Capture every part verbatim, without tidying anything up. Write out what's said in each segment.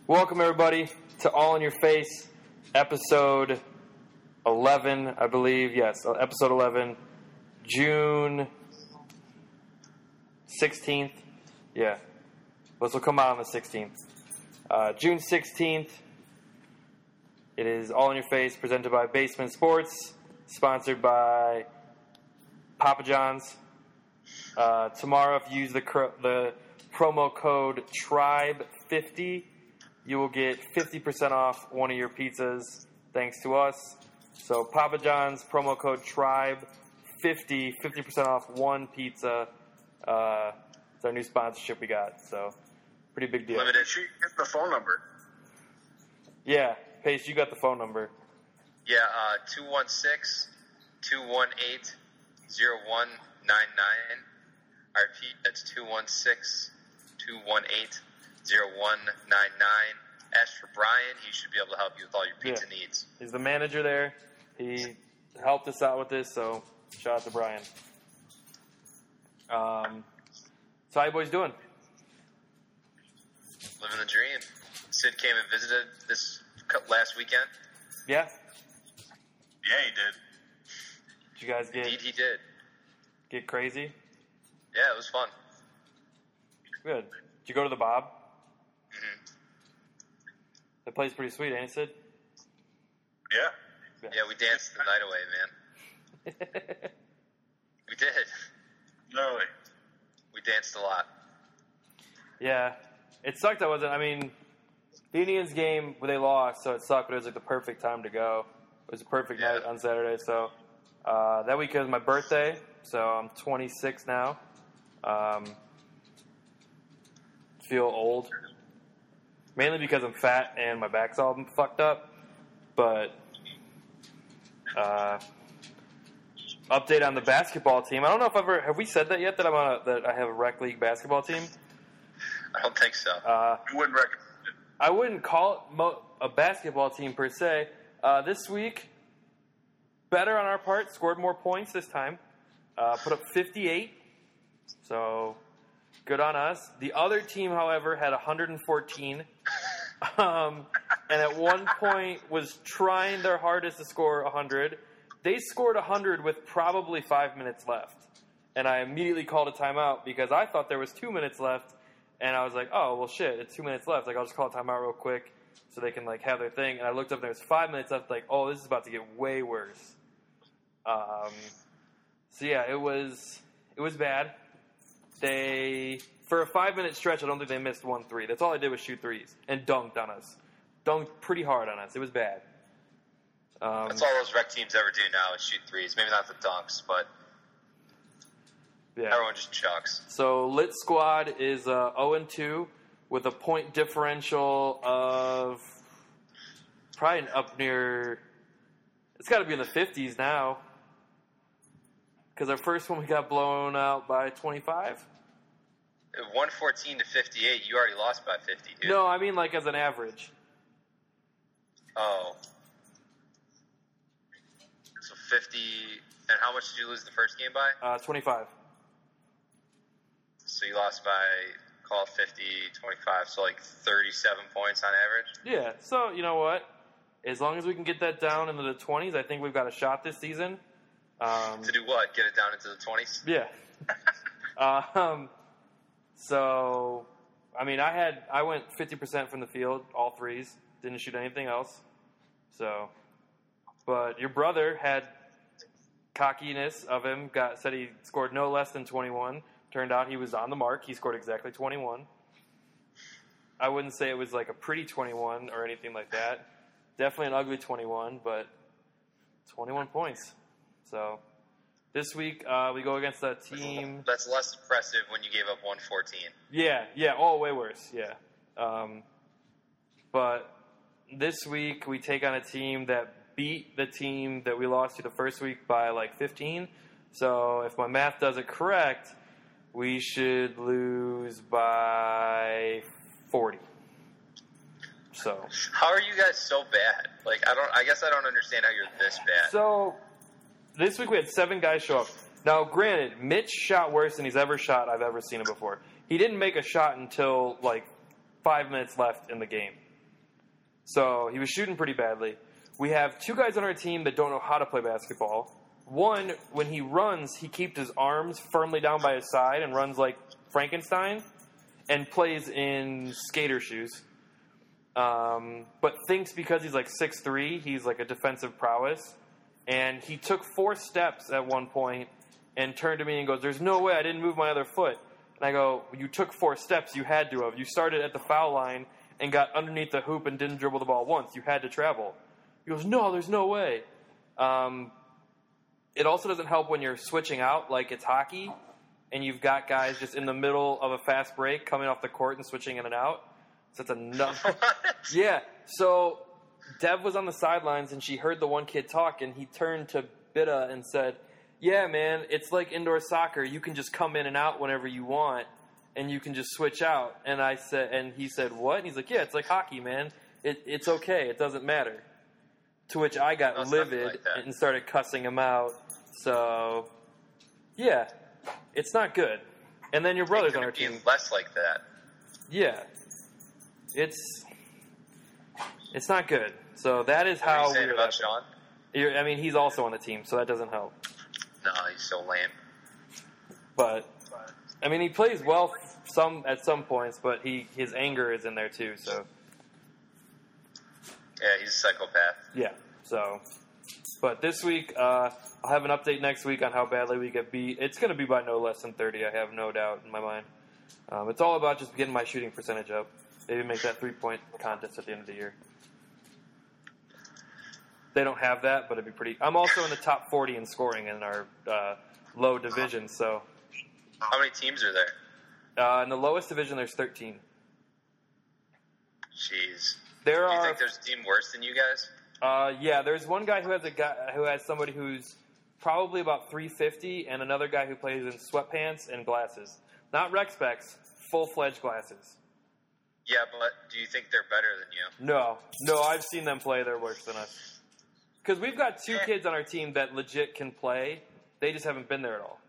Welcome, everybody, to All in Your Face, episode eleven, I believe. Yes, episode eleven, June sixteenth. Yeah, this will come out on the sixteenth. Uh, June sixteenth. It is All in Your Face, presented by Basement Sports, sponsored by Papa John's. Uh, tomorrow, if you use the cr- the promo code tribe fifty, you will get fifty percent off one of your pizzas, thanks to us. So Papa John's, promo code tribe fifty, fifty percent off one pizza. Uh, it's our new sponsorship we got, so pretty big deal. Limited. She get the phone number. Yeah, Pace, you got the phone number. Yeah, uh, two one six, two one eight, zero one nine nine. I repeat, that's two one six, two one eight, zero one nine nine. Ask for Brian. He should be able to help you with all your pizza yeah. needs. He's the manager there. He helped us out with this, so shout out to Brian. Um, so how you boys doing? Living the dream. Sid came and visited this last weekend. Yeah? Yeah, he did. Did you guys get Indeed, he did. get crazy? Yeah, it was fun. Good. Did you go to the Bob? Mm-hmm. That place pretty sweet, ain't it, Sid? Yeah. Yeah, we danced the night away, man. We did. Really? We danced a lot. Yeah. It sucked I wasn't, I mean, the Indians game, they lost, so it sucked, but it was like the perfect time to go. It was a perfect Yeah. night on Saturday, so uh, that weekend was my birthday, so I'm twenty-six now. Um, feel old. Mainly because I'm fat and my back's all fucked up. But, uh, update on the basketball team. I don't know if I've ever, have we said that yet, that I'm on a, that I have a rec league basketball team? I don't think so. Uh, You wouldn't recommend it. I wouldn't call it mo- a basketball team per se. Uh, this week, better on our part, scored more points this time. Uh, put up fifty-eight. So, good on us. The other team, however, had one hundred fourteen. Um, and at one point was trying their hardest to score one hundred. They scored one hundred with probably five minutes left. And I immediately called a timeout because I thought there was two minutes left. And I was like, oh, well, shit, it's two minutes left. Like, I'll just call a timeout real quick so they can, like, have their thing. And I looked up and there was five minutes left. Like, oh, this is about to get way worse. Um, so, yeah, it was it was bad. They, for a five-minute stretch, I don't think they missed one three. That's all I did was shoot threes and dunked on us. Dunked pretty hard on us. It was bad. Um, That's all those rec teams ever do now is shoot threes. Maybe not the dunks, but yeah. everyone just chucks. So Lit Squad is uh, oh and two with a point differential of probably up near, it's got to be in the fifties now. Because our first one we got blown out by twenty-five. one fourteen to fifty-eight, you already lost by fifty, dude. No, I mean like as an average. Oh. So fifty, and how much did you lose the first game by? Uh, twenty-five. So you lost by, call it fifty, twenty-five, so like thirty-seven points on average? Yeah, so you know what? As long as we can get that down into the twenties, I think we've got a shot this season. Um, To do what? Get it down into the twenties? Yeah. um, so, I mean, I had I went fifty percent from the field, all threes. Didn't shoot anything else. So, but your brother had cockiness of him. Got said he scored no less than twenty-one. Turned out he was on the mark. He scored exactly twenty-one. I wouldn't say it was like a pretty twenty-one or anything like that. Definitely an ugly twenty-one, but twenty-one points. So, this week, uh, we go against a team... That's less impressive when you gave up one fourteen. Yeah, yeah, oh, way worse, yeah. Um, but this week, we take on a team that beat the team that we lost to the first week by, like, fifteen. So, if my math does it correct, we should lose by forty. So... How are you guys so bad? Like, I don't. I guess I don't understand how you're this bad. So... This week we had seven guys show up. Now, granted, Mitch shot worse than he's ever shot I've ever seen him before. He didn't make a shot until, like, five minutes left in the game. So he was shooting pretty badly. We have two guys on our team that don't know how to play basketball. One, when he runs, he keeps his arms firmly down by his side and runs like Frankenstein and plays in skater shoes. Um, but thinks because he's like six three, he's like a defensive prowess. And he took four steps at one point and turned to me and goes, "There's no way I didn't move my other foot." And I go, "You took four steps. You had to have. You started at the foul line and got underneath the hoop and didn't dribble the ball once. You had to travel." He goes, "No, there's no way." Um, it also doesn't help when you're switching out like it's hockey and you've got guys just in the middle of a fast break coming off the court and switching in and out. So that's another. Yeah. So Dev was on the sidelines and she heard the one kid talk and he turned to Bitta and said, "Yeah, man, it's like indoor soccer. You can just come in and out whenever you want and you can just switch out." And I said, and he said, "What?" And he's like, "Yeah, it's like hockey, man. It, it's okay. It doesn't matter." To which I got No, it's livid nothing like that. and started cussing him out. So, yeah, it's not good. And then your brother's It on our could be team. less like that. Yeah, it's it's not good. So that is What are how you saying weird about that- Sean? You're- I mean, he's also on the team, so that doesn't help. No, he's so lame. But I mean, he plays well some at some points, but he his anger is in there too. So Yeah, he's a psychopath. yeah. So, but this week uh, I'll have an update next week on how badly we get beat. It's going to be by no less than thirty. I have no doubt in my mind. Um, it's all about just getting my shooting percentage up. Maybe make that three point contest at the end of the year. They don't have that, but it'd be pretty. I'm also in the top forty in scoring in our uh, low division. So How many teams are there? uh, in the lowest division, there's thirteen. Jeez. There Do you are. think there's a team worse than you guys? Uh, yeah, there's one guy who has a guy who has somebody who's probably about three fifty, and another guy who plays in sweatpants and glasses, not rec specs, full fledged glasses. Yeah, but do you think they're better than you? No, no, I've seen them play. They're worse than us. Because we've got two Yeah. kids on our team that legit can play. They just haven't been there at all.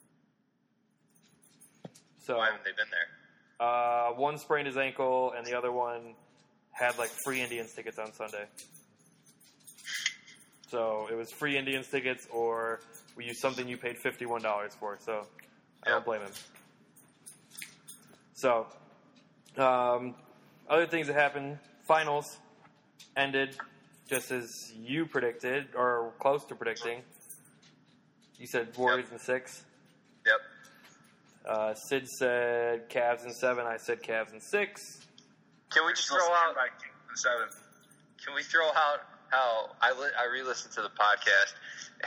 So Why haven't they been there? uh, one sprained his ankle, and the other one had like free Indians tickets on Sunday. So it was free Indians tickets, or we used something you paid fifty-one dollars for. So I don't Yeah. blame him. So um, other things that happened: finals ended just as you predicted, or close to predicting. You said Warriors in six. Yep. Uh, Sid said Cavs in seven. I said Cavs in six. Can we just Still throw stand out? by Kings in seven. Can we throw out how I li- I re-listened to the podcast?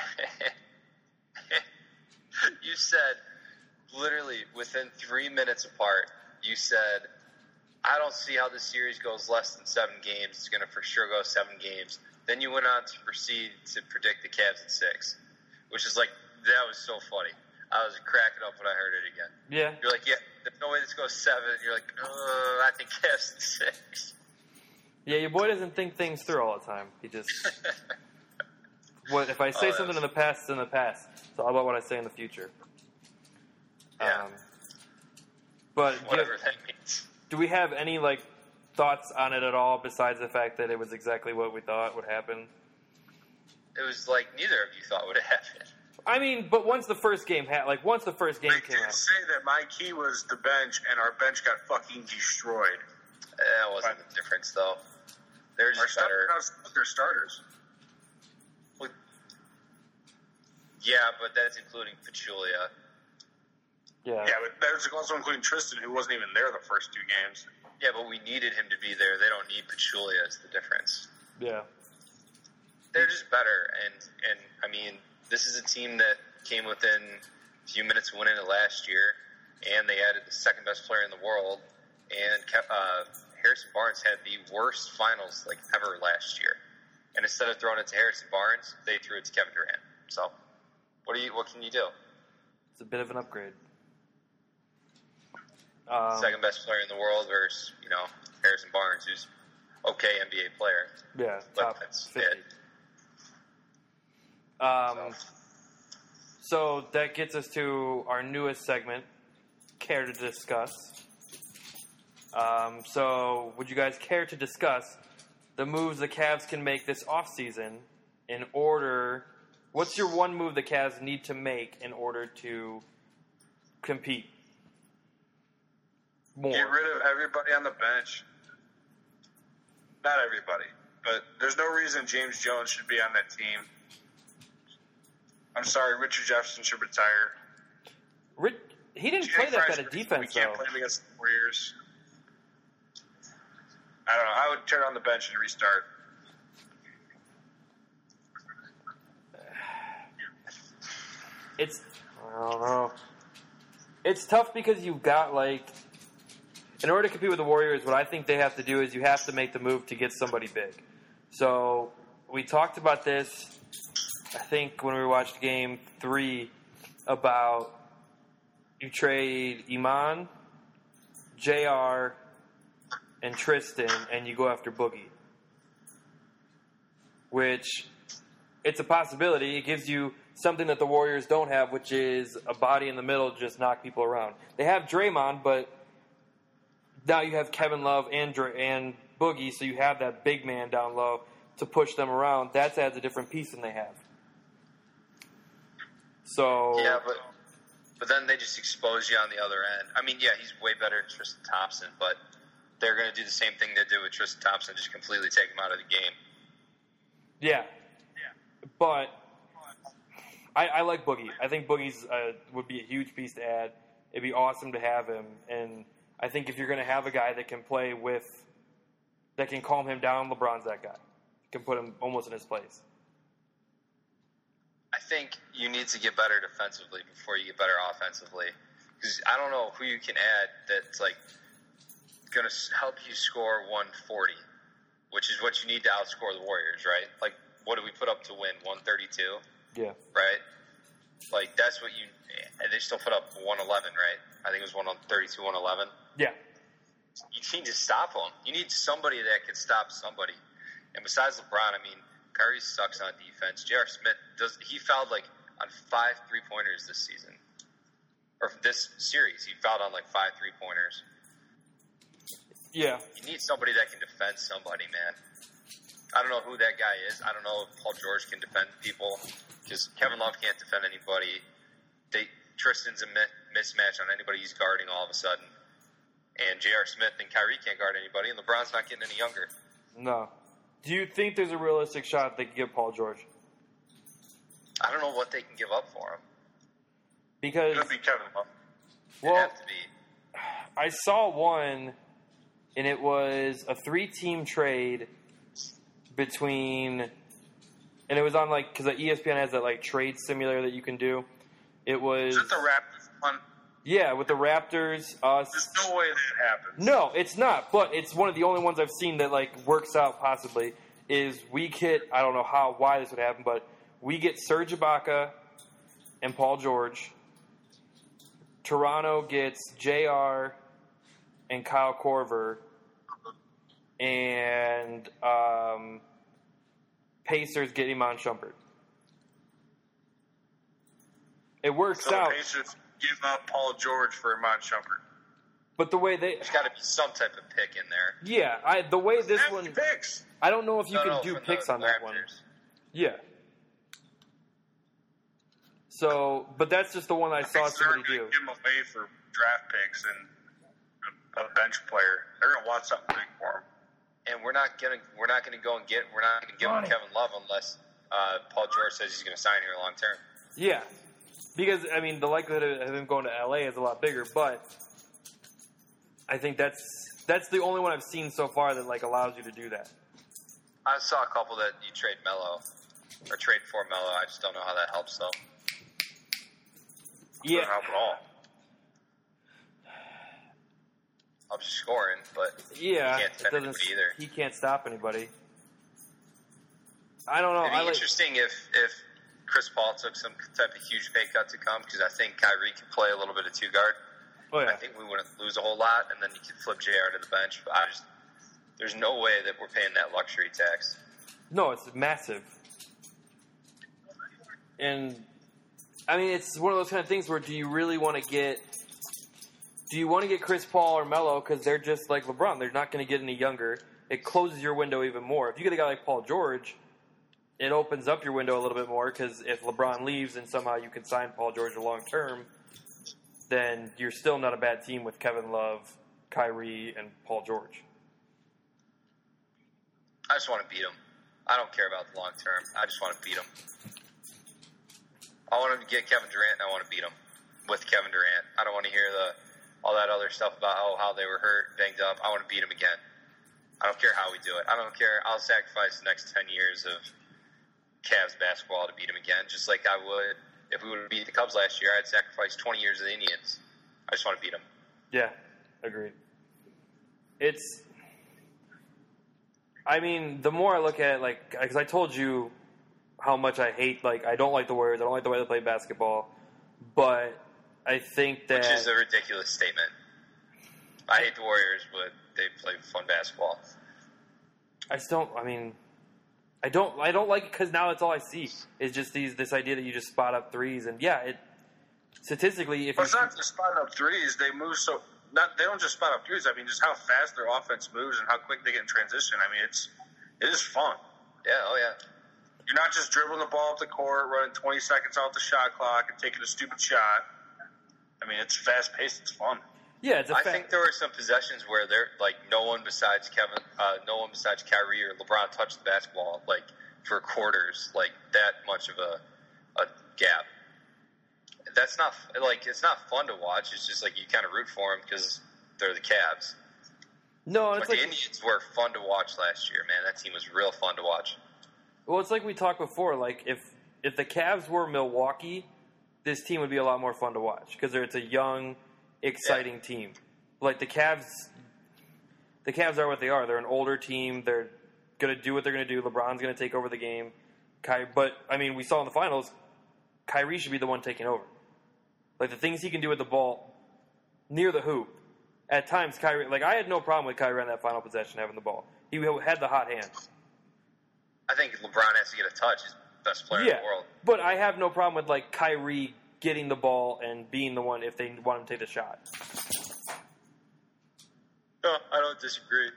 You said literally within three minutes apart. You said, "I don't see how this series goes less than seven games. It's going to for sure go seven games." Then you went on to proceed to predict the Cavs in six, which is like that was so funny. I was cracking up when I heard it again. Yeah. You're like, "Yeah, there's no way this goes seven." You're like, uh, "I think Cavs in six." Yeah, your boy doesn't think things through all the time. He just... what if I say Oh, something that's- in the past, it's in the past. It's all about what I say in the future. Yeah. Um, but do, you- Whatever that means. do we have any like thoughts on it at all besides the fact that it was exactly what we thought would happen? It was like neither of you thought would happen. I mean, but once the first game had, like once the first game They came did out, say that my key was the bench, and our bench got fucking destroyed. That wasn't the difference, though. They're Our just better. starters, they're starters. Yeah, but that's including Pachulia. yeah, Yeah, but there's also including Tristan, who wasn't even there the first two games. Yeah, but we needed him to be there. They don't need Pachulia. Is the difference. yeah, They're just better, and and I mean, this is a team that came within a few minutes of winning it last year, and they added the second best player in the world, and kept, uh, Harrison Barnes had the worst finals like ever last year, and instead of throwing it to Harrison Barnes, they threw it to Kevin Durant. So, what do you? What can you do? it's a bit of an upgrade. Um, Second best player in the world versus you know Harrison Barnes, who's okay N B A player. yeah, But top that's fifty. it. Um, So. so that gets us to our newest segment, Care to Discuss. Um, so would you guys care to discuss the moves the Cavs can make this offseason in order. What's your one move the Cavs need to make in order to compete more? Get rid of everybody on the bench. Not everybody, but there's no reason James Jones should be on that team. I'm sorry, Richard Jefferson should retire. Rich, he didn't play that kind of defense, We can't though. play him against the Warriors. I don't know. I would turn on the bench and restart. It's I don't know. It's tough because you've got like, in order to compete with the Warriors, what I think they have to do is you have to make the move to get somebody big. So we talked about this, I think, when we watched Game Three about you trade Iman, J R, and Tristan, and you go after Boogie. Which, it's a possibility. It gives you something that the Warriors don't have, which is a body in the middle to just knock people around. They have Draymond, but now you have Kevin Love and Dr- and Boogie, so you have that big man down low to push them around. That adds a different piece than they have. So Yeah, but but then they just expose you on the other end. I mean, yeah, he's way better than Tristan Thompson, but they're going to do the same thing they did with Tristan Thompson, just completely take him out of the game. Yeah, but I, I like Boogie. I think Boogie's uh, would be a huge piece to add. It'd be awesome to have him, and I think if you're going to have a guy that can play with, that can calm him down, LeBron's that guy. Can put him almost in his place. I think you need to get better defensively before you get better offensively. Because I don't know who you can add that's like going to help you score one forty, which is what you need to outscore the Warriors, right? Like, what did we put up to win? one thirty-two? Yeah. Right? Like, that's what you – and they still put up one eleven, right? I think it was one thirty-two, one eleven. Yeah. You need to stop them. You need somebody that can stop somebody. And besides LeBron, I mean, Kyrie sucks on defense. J R. Smith, does he fouled, like, on five three-pointers this season. Or this series, he fouled on, like, five three-pointers. Yeah. You need somebody that can defend somebody, man. I don't know who that guy is. I don't know if Paul George can defend people because Kevin Love can't defend anybody. They, Tristan's a mi- mismatch on anybody he's guarding all of a sudden. And J R. Smith and Kyrie can't guard anybody, and LeBron's not getting any younger. No. Do you think there's a realistic shot they can get Paul George? I don't know what they can give up for him. Because, It'll be Kevin Love. It'd well, have to be. I saw one, and it was a three-team trade between, and it was on like, because E S P N has that like trade simulator that you can do. It was, Is it the Raptors one? yeah, with the Raptors, us. There's no way that happens. No, it's not, but it's one of the only ones I've seen that like works out possibly. Is we get, I don't know how, why this would happen, but we get Serge Ibaka and Paul George. Toronto gets J R and Kyle Korver, and um, Pacers get Iman Shumpert. It works So out, the Pacers give up Paul George for Iman Shumpert. but the way they, There's got to be some type of pick in there. yeah, I the way this That's one, the picks. I don't know if you No, can no, do from picks the on that one. Raptors. Yeah. So, but that's just the one I saw They're somebody gonna do. give them away for draft picks and a, a bench player. They're gonna want something big for him. And we're not gonna we're not gonna go and get we're not gonna give him Kevin Love unless uh, Paul George says he's gonna sign here long term. Yeah, because I mean the likelihood of him going to L A is a lot bigger, but I think that's that's the only one I've seen so far that like allows you to do that. I saw a couple that you trade Melo or trade for Melo. I just don't know how that helps though. Yeah, Doesn't help at all. Helps you scoring, but yeah, he can't it defend doesn't. anybody either. He can't stop anybody. I don't know. It'd be I like, interesting if if Chris Paul took some type of huge pay cut to come because I think Kyrie can play a little bit of two guard. oh yeah, I think we wouldn't lose a whole lot, and then you could flip J R to the bench. But I just there's no way that we're paying that luxury tax. no, it's massive, and I mean it's one of those kind of things where do you really want to get do you want to get Chris Paul or Melo because they're just like LeBron? They're not going to get any younger. It closes your window even more. If you get a guy like Paul George, it opens up your window a little bit more because if LeBron leaves and somehow you can sign Paul George long term, then you're still not a bad team with Kevin Love, Kyrie, and Paul George. I just want to beat him. I don't care about the long term. I just want to beat him. I want to get Kevin Durant, and I want to beat him with Kevin Durant. I don't want to hear the all that other stuff about oh, how they were hurt, banged up. I want to beat him again. I don't care how we do it. I don't care. I'll sacrifice the next ten years of Cavs basketball to beat him again, just like I would if we would have beat the Cubs last year. I'd sacrifice twenty years of the Indians. I just want to beat them. Yeah, agreed. It's, I mean, the more I look at it, like, because I told you how much I hate, like, I don't like the Warriors. I don't like the way they play basketball. But I think that... Which is a ridiculous statement. I hate the Warriors, but they play fun basketball. I just don't, I mean... I don't. I don't like it because now that's all I see is just these this idea that you just spot up threes and yeah, it statistically if well, you it's not just spotting up threes. They move so not. They don't just spot up threes. I mean, just how fast their offense moves and how quick they get in transition. I mean, it's it is fun. Yeah. Oh yeah. You're not just dribbling the ball up the court, running twenty seconds off the shot clock, and taking a stupid shot. I mean, it's fast paced. It's fun. Yeah, it's a I fa- think there were some possessions where there, like, no one besides Kevin, uh, no one besides Kyrie or LeBron touched the basketball, like, for quarters, like that much of a, a gap. That's not like it's not fun to watch. It's just like you kind of root for them because they're the Cavs. No, but it's the like, Indians were fun to watch last year, man. That team was real fun to watch. Well, it's like we talked before. Like if if the Cavs were Milwaukee, this team would be a lot more fun to watch because it's a young, exciting yeah. team. Like the Cavs, the Cavs are what they are. They're an older team. They're going to do what they're going to do. LeBron's going to take over the game. Ky- but, I mean, we saw in the finals, Kyrie should be the one taking over. Like, the things he can do with the ball near the hoop. At times, Kyrie... Like, I had no problem with Kyrie on that final possession having the ball. He had the hot hand. I think LeBron has to get a touch. He's the best player yeah, in the world. But I have no problem with, like, Kyrie getting the ball and being the one if they want him to take the shot. No, I don't disagree.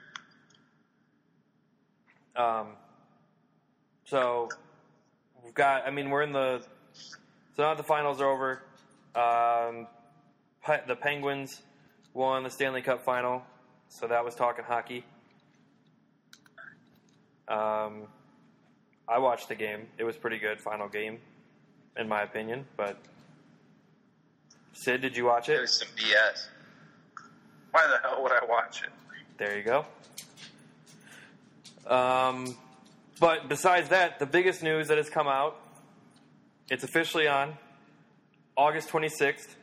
Um, so we've got, I mean, we're in the, so now the finals are over. Um, the Penguins won the Stanley Cup final. So that was talking hockey. Um, I watched the game. It was pretty good final game, in my opinion, but Sid, did you watch it? It was some B S. Why the hell would I watch it? There you go. Um, but besides that, the biggest news that has come out, it's officially on August twenty-sixth.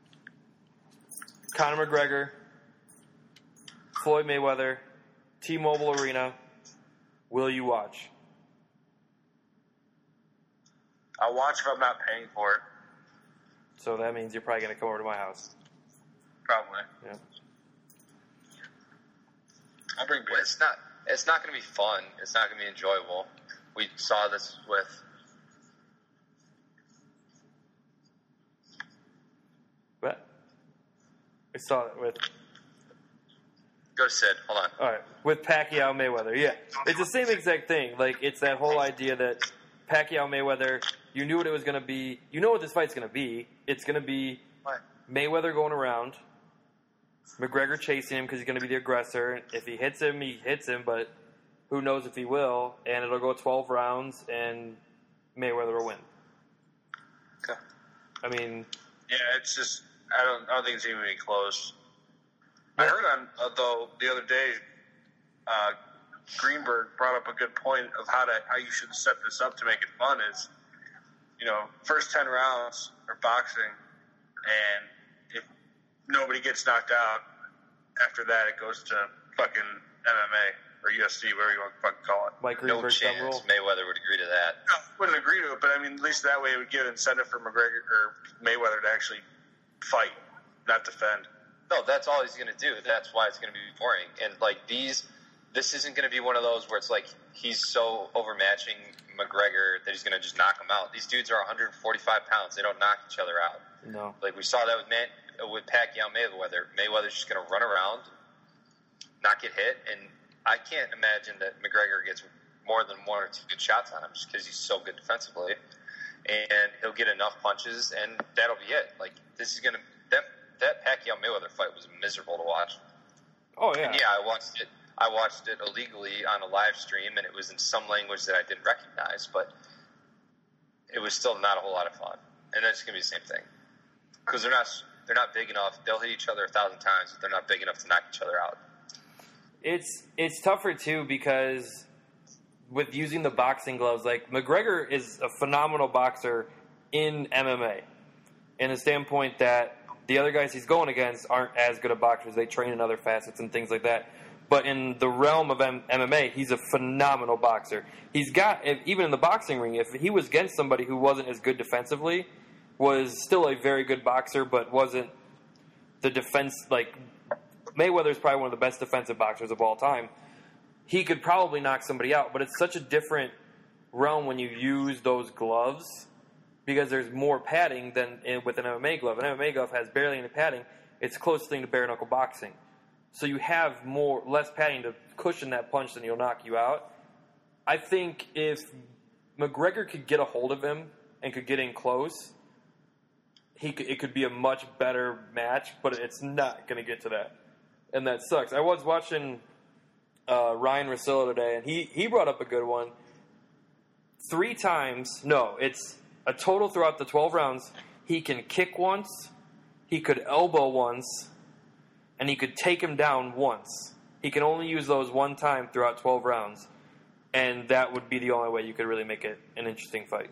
Conor McGregor, Floyd Mayweather, T-Mobile Arena. Will you watch? I'll watch if I'm not paying for it. So that means you're probably going to come over to my house. Probably. Yeah. I'll bring beer. Well, it's not. It's not going to be fun. It's not going to be enjoyable. We saw this with. What? We saw it with. Go Sid. Hold on. All right, with Pacquiao Mayweather. Yeah, it's the same exact thing. Like it's that whole idea that Pacquiao Mayweather. You knew what it was going to be. You know what this fight's going to be. It's going to be What? Mayweather going around. McGregor chasing him because he's going to be the aggressor. If he hits him, he hits him, but who knows if he will. And it'll go twelve rounds, and Mayweather will win. Okay. I mean... Yeah, it's just... I don't, I don't think it's even going to be close. I heard on, uh, though, the other day, uh, Greenberg brought up a good point of how to how you should set this up to make it fun is, you know, first ten rounds are boxing, and if nobody gets knocked out, after that it goes to fucking M M A or U F C, whatever you want to fucking call it. Mike No Greenberg's chance thumb rule. Mayweather would agree to that. No, wouldn't agree to it, but I mean, at least that way it would give incentive for McGregor or Mayweather to actually fight, not defend. No, that's all he's going to do. That's why it's going to be boring. And, like, these, this isn't going to be one of those where it's like he's so overmatching McGregor that he's going to just knock him out. These dudes are one hundred forty-five pounds. They don't knock each other out. No. Like, we saw that with Man- with Pacquiao Mayweather, Mayweather's just going to run around, not get hit, and I can't imagine that McGregor gets more than one or two good shots on him just because he's so good defensively, and he'll get enough punches, and that'll be it. Like, this is going to that that Pacquiao Mayweather fight was miserable to watch. Oh yeah, and yeah, I watched it. I watched it illegally on a live stream, and it was in some language that I didn't recognize, but it was still not a whole lot of fun. And that's going to be the same thing because they're not they're not big enough. They'll hit each other a thousand times, but they're not big enough to knock each other out. It's it's tougher too because with using the boxing gloves, like McGregor is a phenomenal boxer in M M A, in the standpoint that the other guys he's going against aren't as good of boxers. They train in other facets and things like that. But in the realm of M- MMA, he's a phenomenal boxer. He's got, even in the boxing ring, if he was against somebody who wasn't as good defensively, was still a very good boxer, but wasn't the defense, like, Mayweather's probably one of the best defensive boxers of all time. He could probably knock somebody out, but it's such a different realm when you use those gloves because there's more padding than in, with an M M A glove. An M M A glove has barely any padding. It's the closest thing to bare knuckle boxing. So you have more less padding to cushion that punch than he'll knock you out. I think if McGregor could get a hold of him and could get in close, he could, it could be a much better match, but it's not going to get to that. And that sucks. I was watching uh, Ryan Russillo today, and he, he brought up a good one. Three times, no, it's a total throughout the twelve rounds. He can kick once, he could elbow once, and he could take him down once. He can only use those one time throughout twelve rounds. And that would be the only way you could really make it an interesting fight.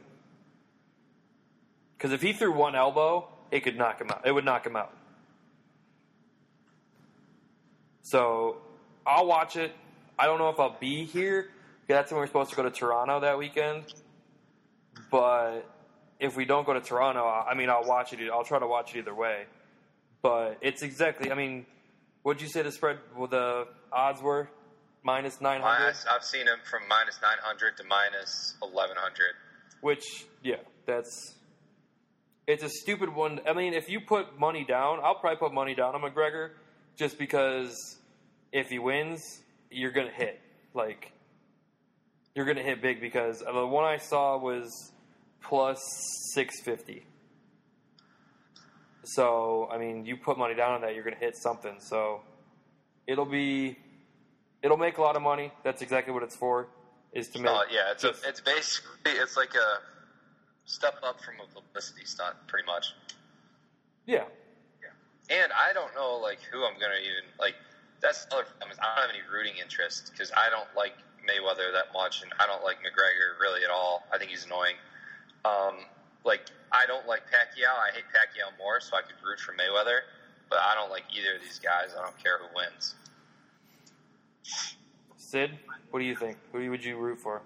Because if he threw one elbow, it could knock him out. It would knock him out. So, I'll watch it. I don't know if I'll be here. That's when we're supposed to go to Toronto that weekend. But if we don't go to Toronto, I mean, I'll watch it. I'll try to watch it either way. But it's exactly, I mean, what'd you say the spread, well, the odds were? Minus nine hundred? I've seen them from minus nine hundred to minus eleven hundred. Which, yeah, that's, it's a stupid one. I mean, if you put money down, I'll probably put money down on McGregor just because if he wins, you're going to hit. Like, you're going to hit big because the one I saw was plus six fifty. So, I mean, you put money down on that, you're going to hit something. So, it'll be, it'll make a lot of money. That's exactly what it's for, is to make. Oh, yeah, it's, a, it's basically, it's like a step up from a publicity stunt, pretty much. Yeah. Yeah. And I don't know, like, who I'm going to even, like, that's the other problem is I don't have any rooting interest because I don't like Mayweather that much, and I don't like McGregor really at all. I think he's annoying. Um, like, I don't like Pacquiao. I hate Pacquiao more, so I could root for Mayweather. But I don't like either of these guys. I don't care who wins. Sid, what do you think? Who would you root for?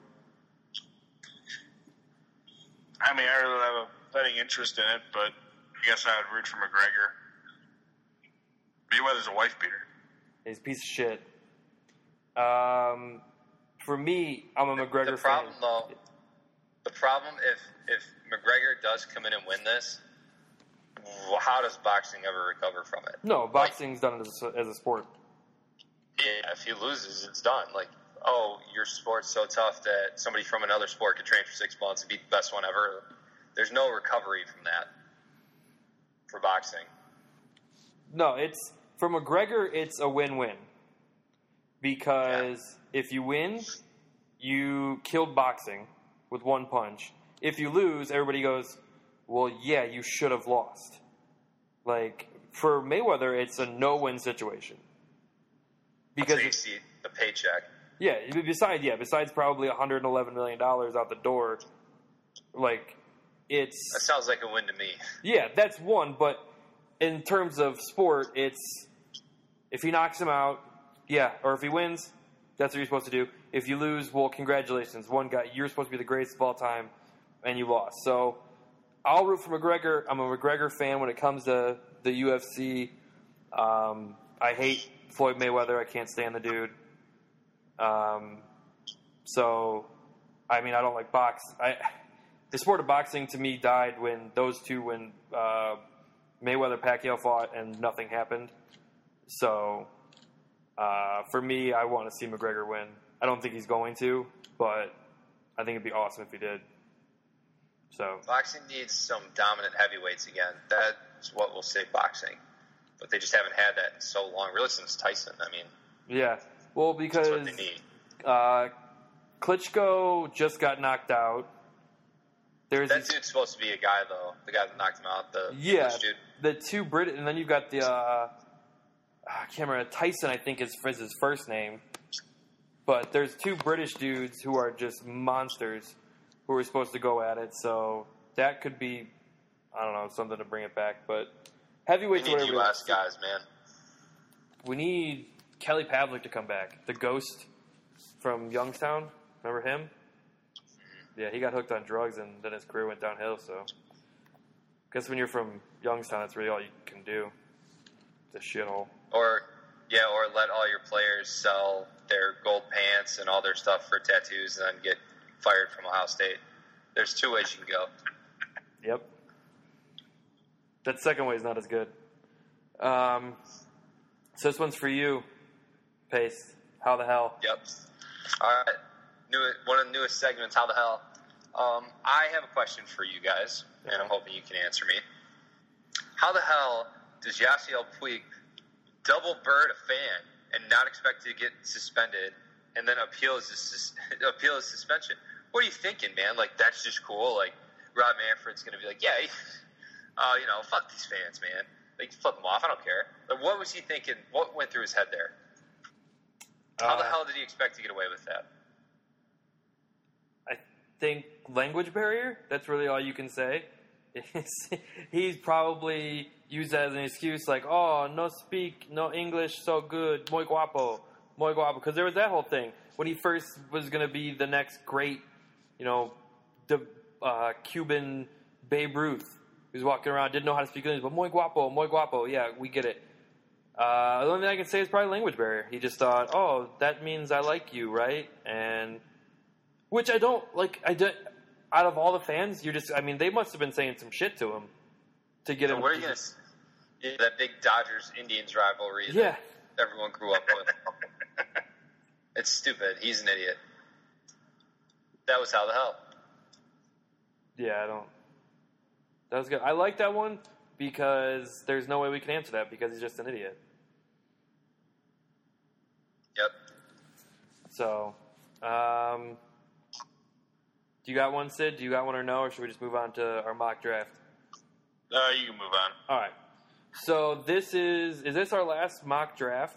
I mean, I really don't have a betting interest in it, but I guess I would root for McGregor. Mayweather's a wife beater. He's a piece of shit. Um, for me, I'm a McGregor the problem, fan. Though, the problem, if if McGregor does come in and win this, how does boxing ever recover from it? No, boxing's like, done as a, as a sport. Yeah, if he loses, it's done. Like, oh, your sport's so tough that somebody from another sport could train for six months and be the best one ever. There's no recovery from that for boxing. No, it's for McGregor, it's a win-win. Because yeah. if you win, you killed boxing with one punch. If you lose, everybody goes, well, yeah, you should have lost. Like, for Mayweather, it's a no-win situation. Because you see the paycheck. Yeah, besides, yeah, besides probably one hundred eleven million dollars out the door, like, it's... That sounds like a win to me. Yeah, that's one, but in terms of sport, it's... If he knocks him out, yeah, or if he wins, that's what you're supposed to do. If you lose, well, congratulations. One guy, you're supposed to be the greatest of all time, and you lost. So, I'll root for McGregor. I'm a McGregor fan when it comes to the U F C. Um, I hate Floyd Mayweather. I can't stand the dude. Um, so, I mean, I don't like box. I, the sport of boxing, to me, died when those two, when uh, Mayweather Pacquiao fought and nothing happened. So uh, for me, I want to see McGregor win. I don't think he's going to, but I think it'd be awesome if he did. So boxing needs some dominant heavyweights again. That's what will save boxing. But they just haven't had that in so long. Really since Tyson. I mean, yeah. Well, because that's what they need. Uh, Klitschko just got knocked out. There's that dude's supposed to be a guy, though. The guy that knocked him out. The yeah, English dude. The two Brit, and then you've got the uh, I can't remember. Tyson, I think, is, is his first name. But there's two British dudes who are just monsters who are supposed to go at it. So that could be, I don't know, something to bring it back. But heavyweights, we need whatever. U S guys, man. We need Kelly Pavlik to come back. The ghost from Youngstown. Remember him? Yeah, he got hooked on drugs, and then his career went downhill. So, I guess when you're from Youngstown, that's really all you can do. It's a shithole. Or, yeah, or let all your players sell their gold pants and all their stuff for tattoos, and then get fired from Ohio State. There's two ways you can go. Yep. That second way is not as good. Um, so this one's for you, Pace. How the hell? Yep. All right. New, one of the newest segments, How the Hell? Um, I have a question for you guys, and I'm hoping you can answer me. How the hell does Yasiel Puig double bird a fan and not expect to get suspended, and then appeal his, sus- appeal his suspension? What are you thinking, man? Like, that's just cool. Like, Rob Manfred's going to be like, yeah, uh, you know, fuck these fans, man. Like, flip them off. I don't care. Like, what was he thinking? What went through his head there? How Uh, the hell did he expect to get away with that? I think language barrier. That's really all you can say. He's probably used that as an excuse, like, oh, no speak, no English, so good, muy guapo, muy guapo. Because there was that whole thing when he first was going to be the next great, you know, the uh, Cuban Babe Ruth. He was walking around, didn't know how to speak English, but muy guapo, muy guapo. Yeah, we get it. Uh, the only thing I can say is probably language barrier. He just thought, oh, that means I like you, right? And which I don't like. I do, out of all the fans, you're just. I mean, they must have been saying some shit to him to get So him. what are you gonna? Yeah, that big Dodgers Indians rivalry Yeah, that everyone grew up with. It's stupid. He's an idiot. That was how the hell. yeah. I don't. That was good. I like that one because there's no way we can answer that because he's just an idiot. Yep. So, um, do you got one, Sid? Do you got one or no, or should we just move on to our mock draft? Uh, you can move on. All right. So this is is this our last mock draft?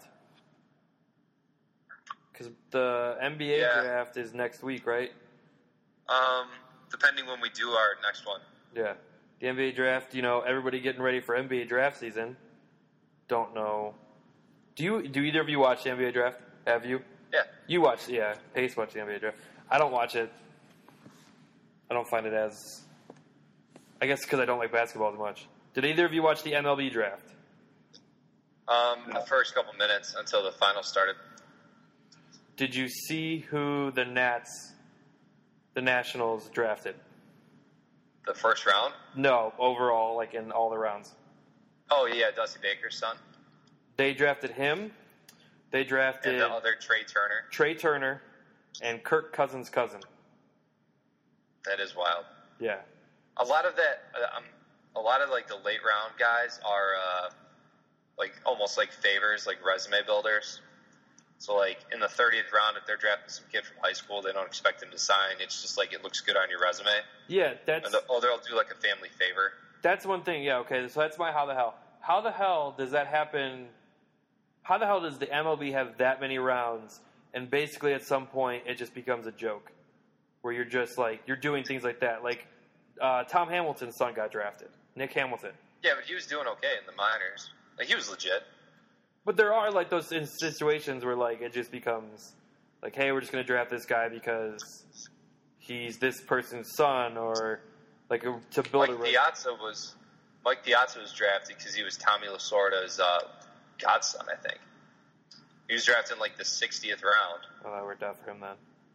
Because the N B A Yeah. draft is next week, right? Um, depending when we do our next one. Yeah. The N B A draft, you know, everybody getting ready for N B A draft season. Don't know. Do you do either of you watch the N B A draft? Have you? Yeah. You watch, yeah. Pace watch the N B A draft. I don't watch it. I don't find it as. I guess because I don't like basketball as much. Did either of you watch the M L B draft? Um, the first couple minutes until the final started. Did you see who the Nats, the Nationals, drafted? The first round? No, overall, like in all the rounds. Oh, yeah, Dusty Baker's son. They drafted him. They drafted And the other, Trey Turner. Trey Turner and Kirk Cousins' cousin. That is wild. Yeah. A lot of that, uh, um, a lot of, like, the late round guys are, uh, like, almost like favors, like resume builders. So, like, in the thirtieth round, if they're drafting some kid from high school, they don't expect him to sign. It's just like it looks good on your resume. Yeah, that's And the, oh, they'll do, like, a family favor. that's one thing. Yeah, okay. So that's my how the hell. How the hell does that happen? How the hell does the M L B have that many rounds, and basically at some point it just becomes a joke, where you're just like you're doing things like that. Like uh, Tom Hamilton's son got drafted, Nick Hamilton. Yeah, but he was doing okay in the minors. Like, he was legit. But there are like those in- situations where like it just becomes like, hey, we're just going to draft this guy because he's this person's son, or like a, to build Mike a. Piazza was Mike Piazza was drafted because he was Tommy Lasorda's uh, godson, I think. He was drafted in like the sixtieth round. Oh, that worked out for him then.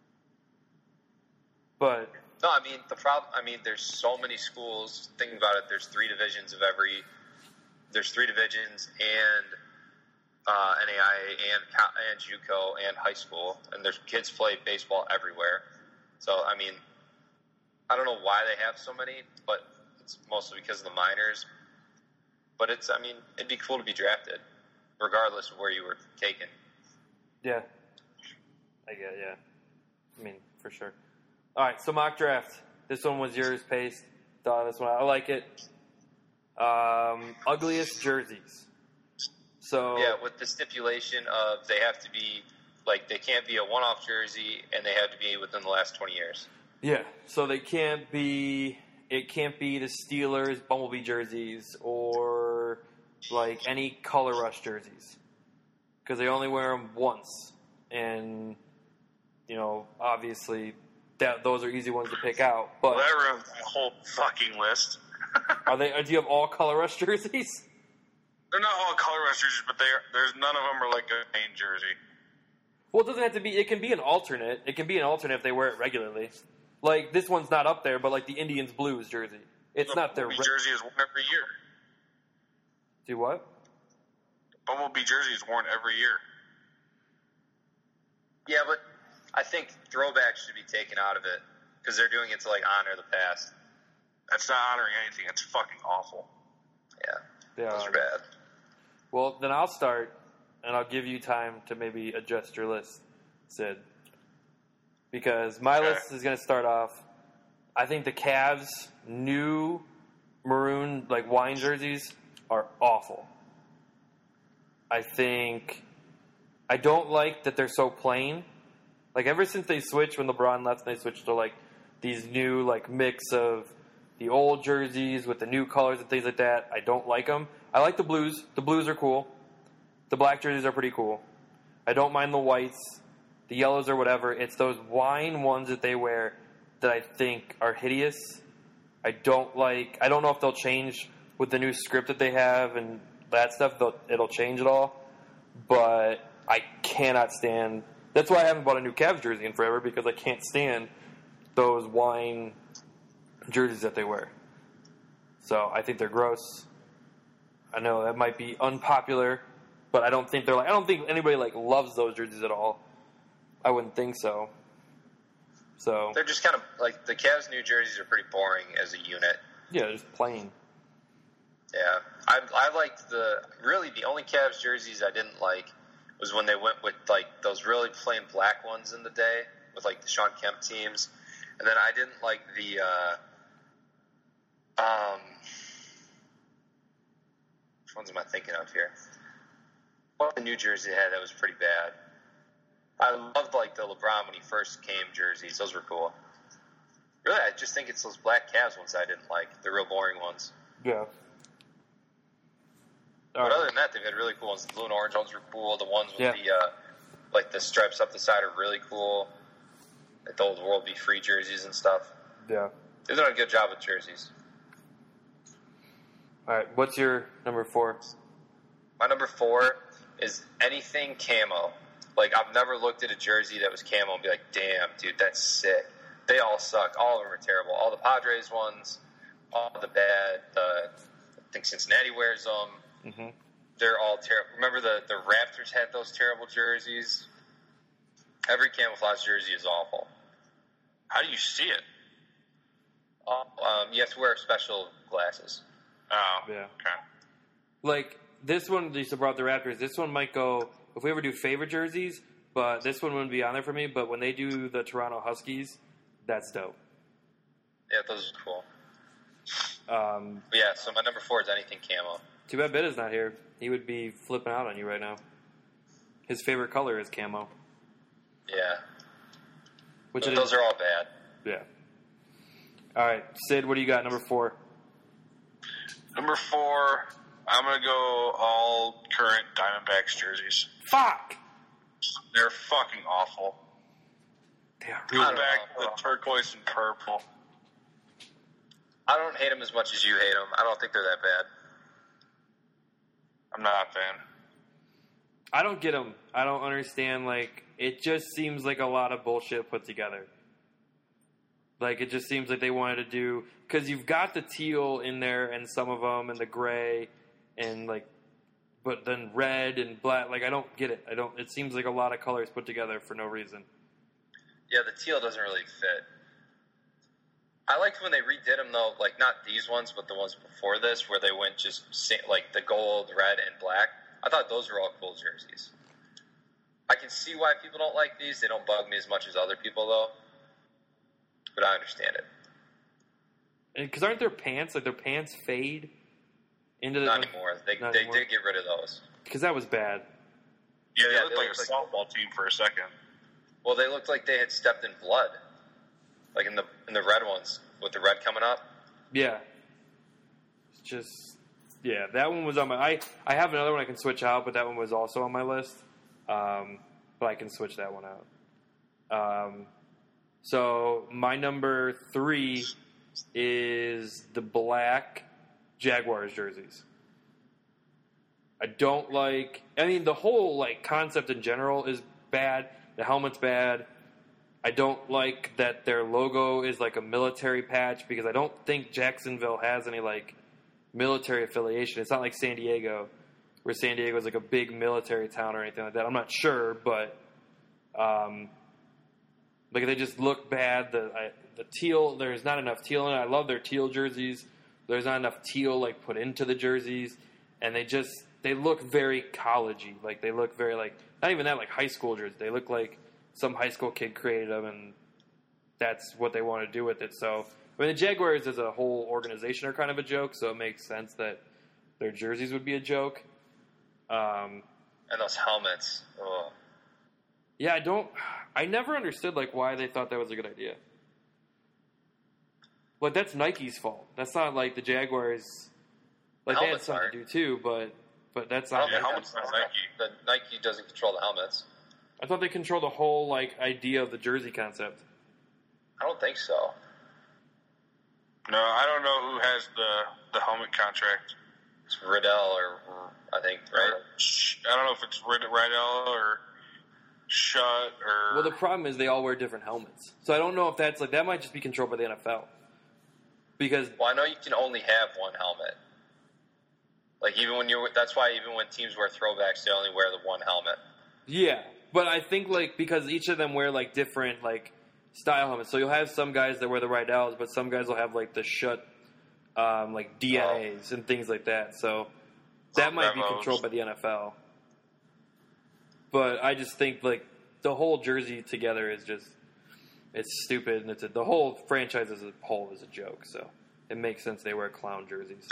But No, I mean the problem. I mean, there's so many schools. Think about it. There's three divisions of every there's three divisions and uh, N A I A and and JUCO and high school, and there's kids play baseball everywhere. So I mean, I don't know why they have so many, but it's mostly because of the minors. But it's, I mean, it'd be cool to be drafted, regardless of where you were taken. Yeah. I get it, yeah. I mean, for sure. All right, so mock draft. This one was yours, Pace. Thought this one. I like it. Um, ugliest jerseys. So Yeah, with the stipulation of they have to be, like, they can't be a one-off jersey, and they have to be within the last twenty years. Yeah, so they can't be. It can't be the Steelers Bumblebee jerseys or like any Color Rush jerseys because they only wear them once, and you know, obviously, that those are easy ones to pick out. But Well, that ruins the whole fucking list. are they? Do you have all Color Rush jerseys? They're not all color rush jerseys, but they are, there's none of them are like a main jersey. Well, it doesn't have to be. It can be an alternate. It can be an alternate if they wear it regularly. Like this one's not up there, but like the Indians Blues jersey, it's The not their. Bumblebee Re- jersey is worn every year. Do what? Bumblebee jersey is worn every year. Yeah, but I think throwbacks should be taken out of it because they're doing it to, like, honor the past. That's not honoring anything. It's fucking awful. Yeah, Yeah. those are bad. Well, then I'll start, and I'll give you time to maybe adjust your list, Sid. Because my Okay. list is going to start off. I think the Cavs' new maroon, like, wine jerseys are awful. I think. I don't like that they're so plain. Like, ever since they switched, when LeBron left, and they switched to, like, these new, like, mix of the old jerseys with the new colors and things like that, I don't like them. I like the blues. The blues are cool. The black jerseys are pretty cool. I don't mind the whites, the yellows or whatever. It's those wine ones that they wear that I think are hideous. I don't like. I don't know if they'll change with the new script that they have and that stuff. They'll, it'll change it all. But I cannot stand. That's why I haven't bought a new Cavs jersey in forever, because I can't stand those wine jerseys that they wear. So I think they're gross. I know that might be unpopular, but I don't think they're like. I don't think anybody like loves those jerseys at all. I wouldn't think so. So They're just kind of, like, the Cavs' new jerseys are pretty boring as a unit. yeah, just plain. Yeah. I, I liked the, really the only Cavs jerseys I didn't like was when they went with, like, those really plain black ones in the day with, like, the Sean Kemp teams. And then I didn't like the, uh, um, which ones am I thinking of here? What the New Jersey had that was pretty bad. I loved, like, the LeBron when he first came jerseys. Those were cool. Really, I just think it's those black Cavs ones I didn't like. The real boring ones. Yeah. All But right. other than that, they've had really cool ones. The blue and orange ones were cool. The ones with Yeah. the, uh, like, the stripes up the side are really cool. Like the old World Be Free jerseys and stuff. Yeah. They've done a good job with jerseys. All right. What's your number four? My number four is anything camo. Like, I've never looked at a jersey that was camo and be like, damn, dude, that's sick. They all suck. All of them are terrible. All the Padres ones, all the bad. Uh, I think Cincinnati wears them. Mm-hmm. They're all terrible. Remember the, the Raptors had those terrible jerseys? Every camouflage jersey is awful. How do you see it? Um, you have to wear special glasses. Oh, Yeah. okay. Like this one, you brought the Raptors. This one might go if we ever do favorite jerseys, but this one wouldn't be on there for me. But when they do the Toronto Huskies, that's dope. Yeah, those are cool. Um, But yeah, so my number four is anything camo. too bad Bitta's not here. He would be flipping out on you right now. His favorite color is camo. Yeah. Which But it those is. are all bad. Yeah. All right, Sid, what do you got? Number four. Number four, I'm going to go all current Diamondbacks jerseys. Fuck. They're fucking awful. They are Come really. back the turquoise and purple. I don't hate them as much as you hate them. I don't think they're that bad. I'm not a fan. I don't get them. I don't understand. Like, it just seems like a lot of bullshit put together. Like, it just seems like they wanted to do because you've got the teal in there and some of them and the gray, and like, but then red and black. Like I don't get it. I don't. It seems like a lot of colors put together for no reason. Yeah, the teal doesn't really fit. I liked when they redid them though, like not these ones, but the ones before this, where they went just like the gold, red, and black. I thought those were all cool jerseys. I can see why people don't like these. They don't bug me as much as other people though, but I understand it. And because aren't their pants like their pants fade into the not anymore? They not they anymore. did get rid of those Because that was bad. Yeah, they Yeah, looked they like look a like- softball team for a second. Well, they looked like they had stepped in blood, like in the in the red ones with the red coming up. Yeah. It's just yeah, that one was on my. I I have another one I can switch out, but that one was also on my list. Um, but I can switch that one out. Um, so my number three is the black Jaguars jerseys. I don't like. I mean, the whole like concept in general is bad. The helmet's bad. I don't like that their logo is like a military patch because I don't think Jacksonville has any like military affiliation. It's not like San Diego, where San Diego is like a big military town or anything like that. I'm not sure, but um, like they just look bad. The I, the teal, there's not enough teal in it. I love their teal jerseys. There's not enough teal like put into the jerseys, and they just they look very collegey. Like they look very like not even that like high school jerseys. They look like some high school kid created them, and that's what they want to do with it. So, I mean, the Jaguars as a whole organization are kind of a joke, so it makes sense that their jerseys would be a joke. Um, And those helmets. Oh. yeah, I don't. I never understood like why they thought that was a good idea. Like that's Nike's fault. That's not like the Jaguars. Like they had Helmets something aren't. to do too, but but that's I not. don't Yeah, think helmets that's- not Nike. The Nike doesn't control the helmets. I thought they controlled the whole like idea of the jersey concept. I don't think so. No, I don't know who has the, the helmet contract. It's Riddell or I think right. Or Sh- I don't know if it's Rid- Riddell or Shut or. Well, the problem is they all wear different helmets, so I don't know if that's like that might just be controlled by the N F L. Because Well, I know you can only have one helmet. Like even when you, that's why even when teams wear throwbacks, they only wear the one helmet. yeah, but I think like because each of them wear like different like style helmets, so you'll have some guys that wear the Rydell's, but some guys will have like the Shut um, like D N As and things like that. So that might be Revos. controlled by the N F L. But I just think like the whole jersey together is just it's stupid, and it's a, the whole franchise as a whole is a joke. So it makes sense they wear clown jerseys.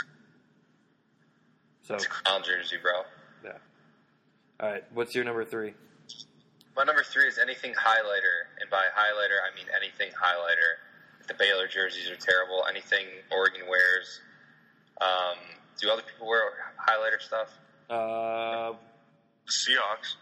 So It's a clown jersey, bro. yeah. All right, what's your number three? My number three is anything highlighter, and by highlighter I mean anything highlighter. The Baylor jerseys are terrible. Anything Oregon wears. Um, do other people wear highlighter stuff? Uh, Seahawks.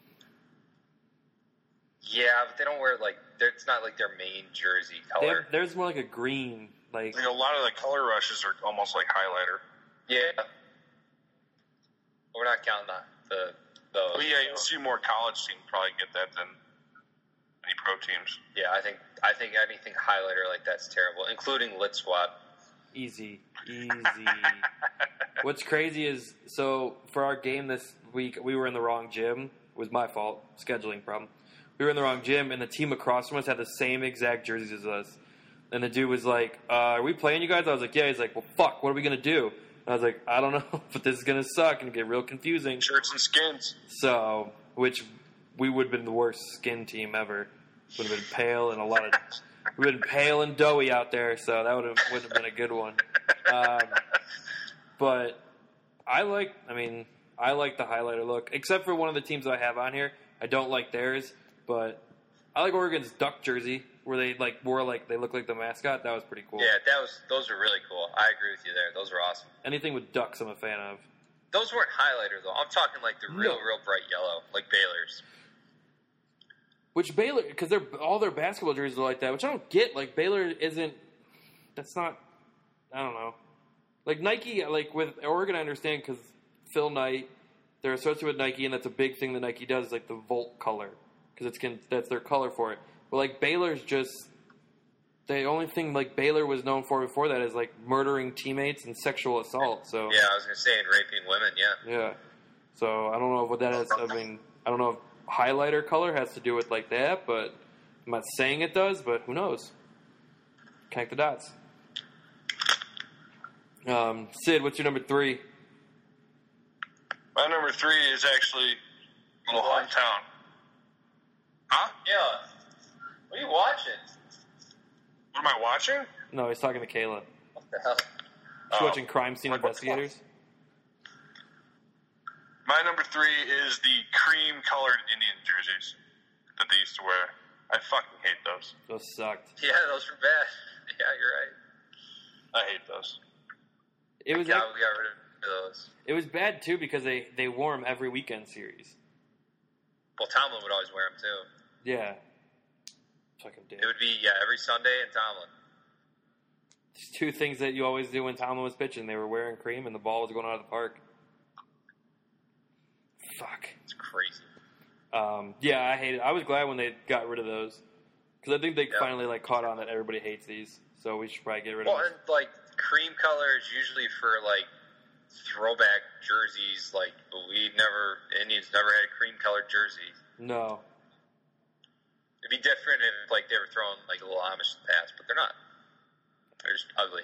Yeah, but they don't wear like. they're- It's not like their main jersey they color. have, there's more like a green, like Like a lot of the color rushes are almost like highlighter. Yeah, we're not counting that. The those. Well, yeah, you'll see more college teams probably get that than any pro teams. Yeah, I think I think anything highlighter like that's terrible, including Lit Squad. easy, easy. What's crazy is so for our game this week, we were in the wrong gym. It was my fault, scheduling problem. We were in the wrong gym, and the team across from us had the same exact jerseys as us. And the dude was like, uh, "Are we playing you guys?" I was like, "Yeah." He's like, "Well, fuck. What are we gonna do?" And I was like, "I don't know, but this is gonna suck and get real confusing." Shirts and skins. So, which we would have been the worst skin team ever. Would have been pale and a lot of we would have been pale and doughy out there. So that would have would have been a good one. Um, but I like. I mean, I like the highlighter look, except for one of the teams that I have on here. I don't like theirs, but I like Oregon's duck jersey where they like wore like they look like the mascot. That was pretty cool. Yeah, that was those were really cool. I agree with you there. Those were awesome. Anything with ducks, I'm a fan of. Those weren't highlighters though. I'm talking like the real, No. real bright yellow, like Baylor's. Which Baylor, because they're all their basketball jerseys are like that, which I don't get. Like Baylor isn't. That's not. I don't know. Like Nike, like with Oregon, I understand because Phil Knight, they're associated with Nike, and that's a big thing that Nike does, is like the Volt color because it's can, that's their color for it. But like Baylor's just, the only thing like Baylor was known for before that is like murdering teammates and sexual assault. So Yeah, I was gonna say and raping women. Yeah. yeah. So I don't know what that has. I mean, I don't know if highlighter color has to do with like that, but I'm not saying it does. But who knows? Connect the dots. Um, Sid, what's your number three? My number three is actually a little hometown. Huh? Yeah. What are you watching? What am I watching? No, he's talking to Kayla. What the hell? She's Oh. watching Crime Scene What- what's Investigators. My number three is the cream-colored Indian jerseys that they used to wear. I fucking hate those. Those sucked. Yeah, those were bad. Yeah, you're right. I hate those. It was Yeah, like, we got rid of those. it was bad too because they they wore them every weekend series. Well, Tomlin would always wear them too. Yeah. Fucking dick. It would be yeah every Sunday and Tomlin. There's two things that you always do when Tomlin was pitching. They were wearing cream and the ball was going out of the park. Fuck. It's crazy. Um, yeah, I hate it. I was glad when they got rid of those because I think they Yeah. finally like caught on that everybody hates these. So we should probably get rid Well, of and them. like cream color is usually for like throwback jerseys. Like we never Indians never had a cream colored jersey. No. It'd be different if like they were throwing like a little Amish in the past, but they're not. They're just ugly.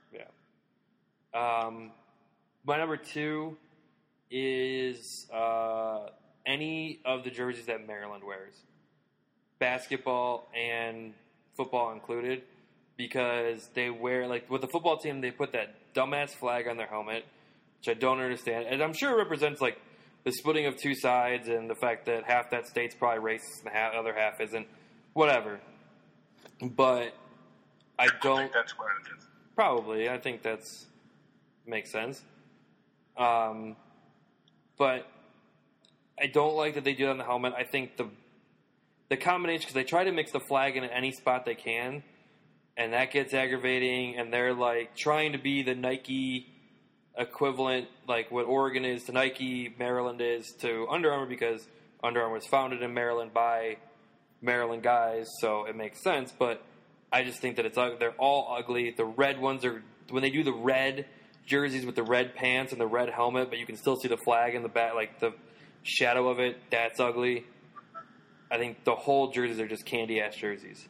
Yeah. Um, my number two is uh, any of the jerseys that Maryland wears, basketball and football included, because they wear like with the football team they put that dumbass flag on their helmet, which I don't understand, and I'm sure it represents like the splitting of two sides and the fact that half that state's probably racist and the half, other half isn't. Whatever, but I I don't. think that's what it is. Probably, I think that's makes sense. Um, but I don't like that they do that on the helmet. I think the the combination because they try to mix the flag in any spot they can, and that gets aggravating. And they're like trying to be the Nike equivalent, like what Oregon is to Nike, Maryland is to Under Armour, because Under Armour was founded in Maryland by Maryland guys, so it makes sense. But I just think that it's ug- they're all ugly. The red ones are when they do the red jerseys with the red pants and the red helmet, but you can still see the flag in the back, like the shadow of it. That's ugly. I think the whole jerseys are just candy ass jerseys.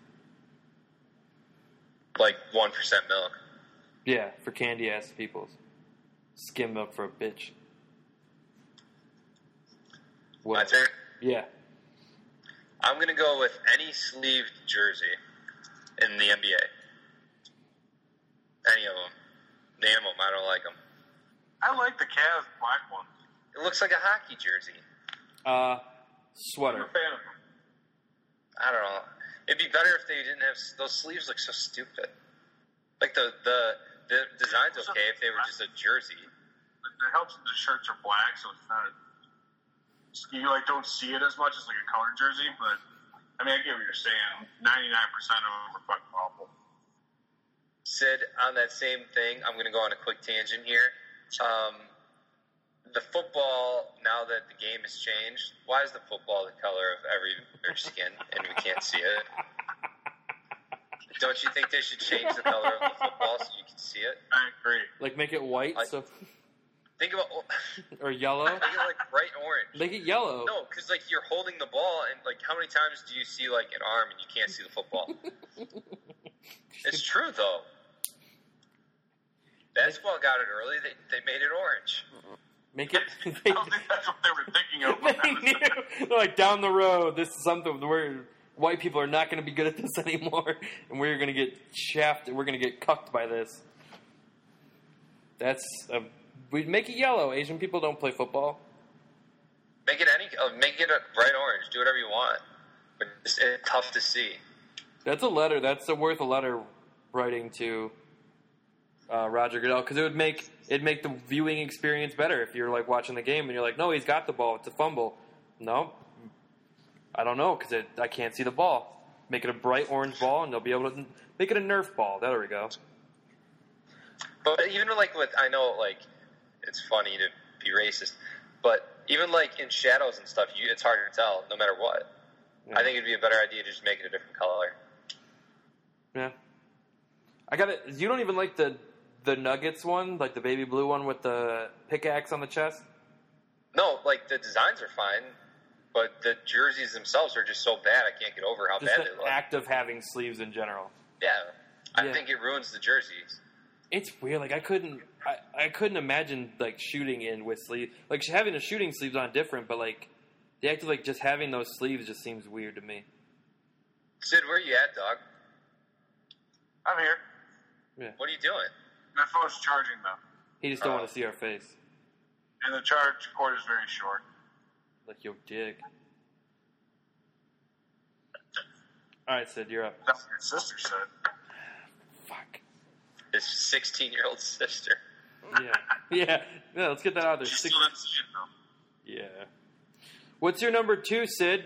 Like one percent milk. Yeah, for candy ass peoples. Skim milk for a bitch. My What? turn. Yeah. I'm gonna go with any sleeved jersey in the N B A. Any of them. Name them. I don't like them. I like the Cavs black one. It looks like a hockey jersey. Uh, I'm sweater. a fan of them. I don't know. It'd be better if they didn't have those sleeves. Look so stupid. Like the the the design's okay if they were just a jersey. It helps that the shirts are black, so it's not. You like don't see it as much as like a colored jersey, but I mean I get what you're saying. Ninety-nine percent of them are fucking awful. Sid, on that same thing, I'm going to go on a quick tangent here. Um, the football, now that the game has changed, why is the football the color of every their skin and we can't see it? Don't you think they should change the color of the football so you can see it? I agree. Like make it white, I- so Think about or yellow. make it like bright orange. Make it yellow. No, because like you're holding the ball, and like how many times do you see like an arm and you can't see the football? It's true though. Basketball got it early. They they made it orange. Make it. I don't think that's what they were thinking of. when They that was- knew. They're like down the road, this is something where white people are not going to be good at this anymore, and we're going to get shafted. We're going to get cucked by this. That's a, we'd make it yellow. Asian people don't play football. Make it any. Uh, make it a bright orange. Do whatever you want. But it's, it's tough to see. That's a letter. That's a worth a letter writing to uh, Roger Goodell, because it would make it'd make the viewing experience better if you're like watching the game and you're like, no, he's got the ball. It's a fumble. No, I don't know because I can't see the ball. Make it a bright orange ball, and they'll be able to make it a Nerf ball. There we go. But even like with, I know like it's funny to be racist, but even like in shadows and stuff, you it's harder to tell no matter what. Yeah. I think it'd be a better idea to just make it a different color. Yeah, I got it. You don't even like the the Nuggets one, like the baby blue one with the pickaxe on the chest? No, like the designs are fine, but the jerseys themselves are just so bad. I can't get over how Just bad the they look. act of having sleeves in general. Yeah, I Yeah. think it ruins the jerseys. It's weird. Like I couldn't, I, I couldn't imagine like shooting in with sleeves. Like having the shooting sleeves on different, but like the act of like just having those sleeves just seems weird to me. Sid, where you at, dog? I'm here. Yeah, What are you doing? My phone's charging though, he just don't Oh. want to see our face. and the charge cord is very short. Like yo, dig. All right, Sid, you're up. That's what your sister said. Fuck. His sixteen-year-old sister. Yeah, yeah. Yeah. Let's get that out there. She Six- still doesn't see it though. yeah. What's your number two, Sid?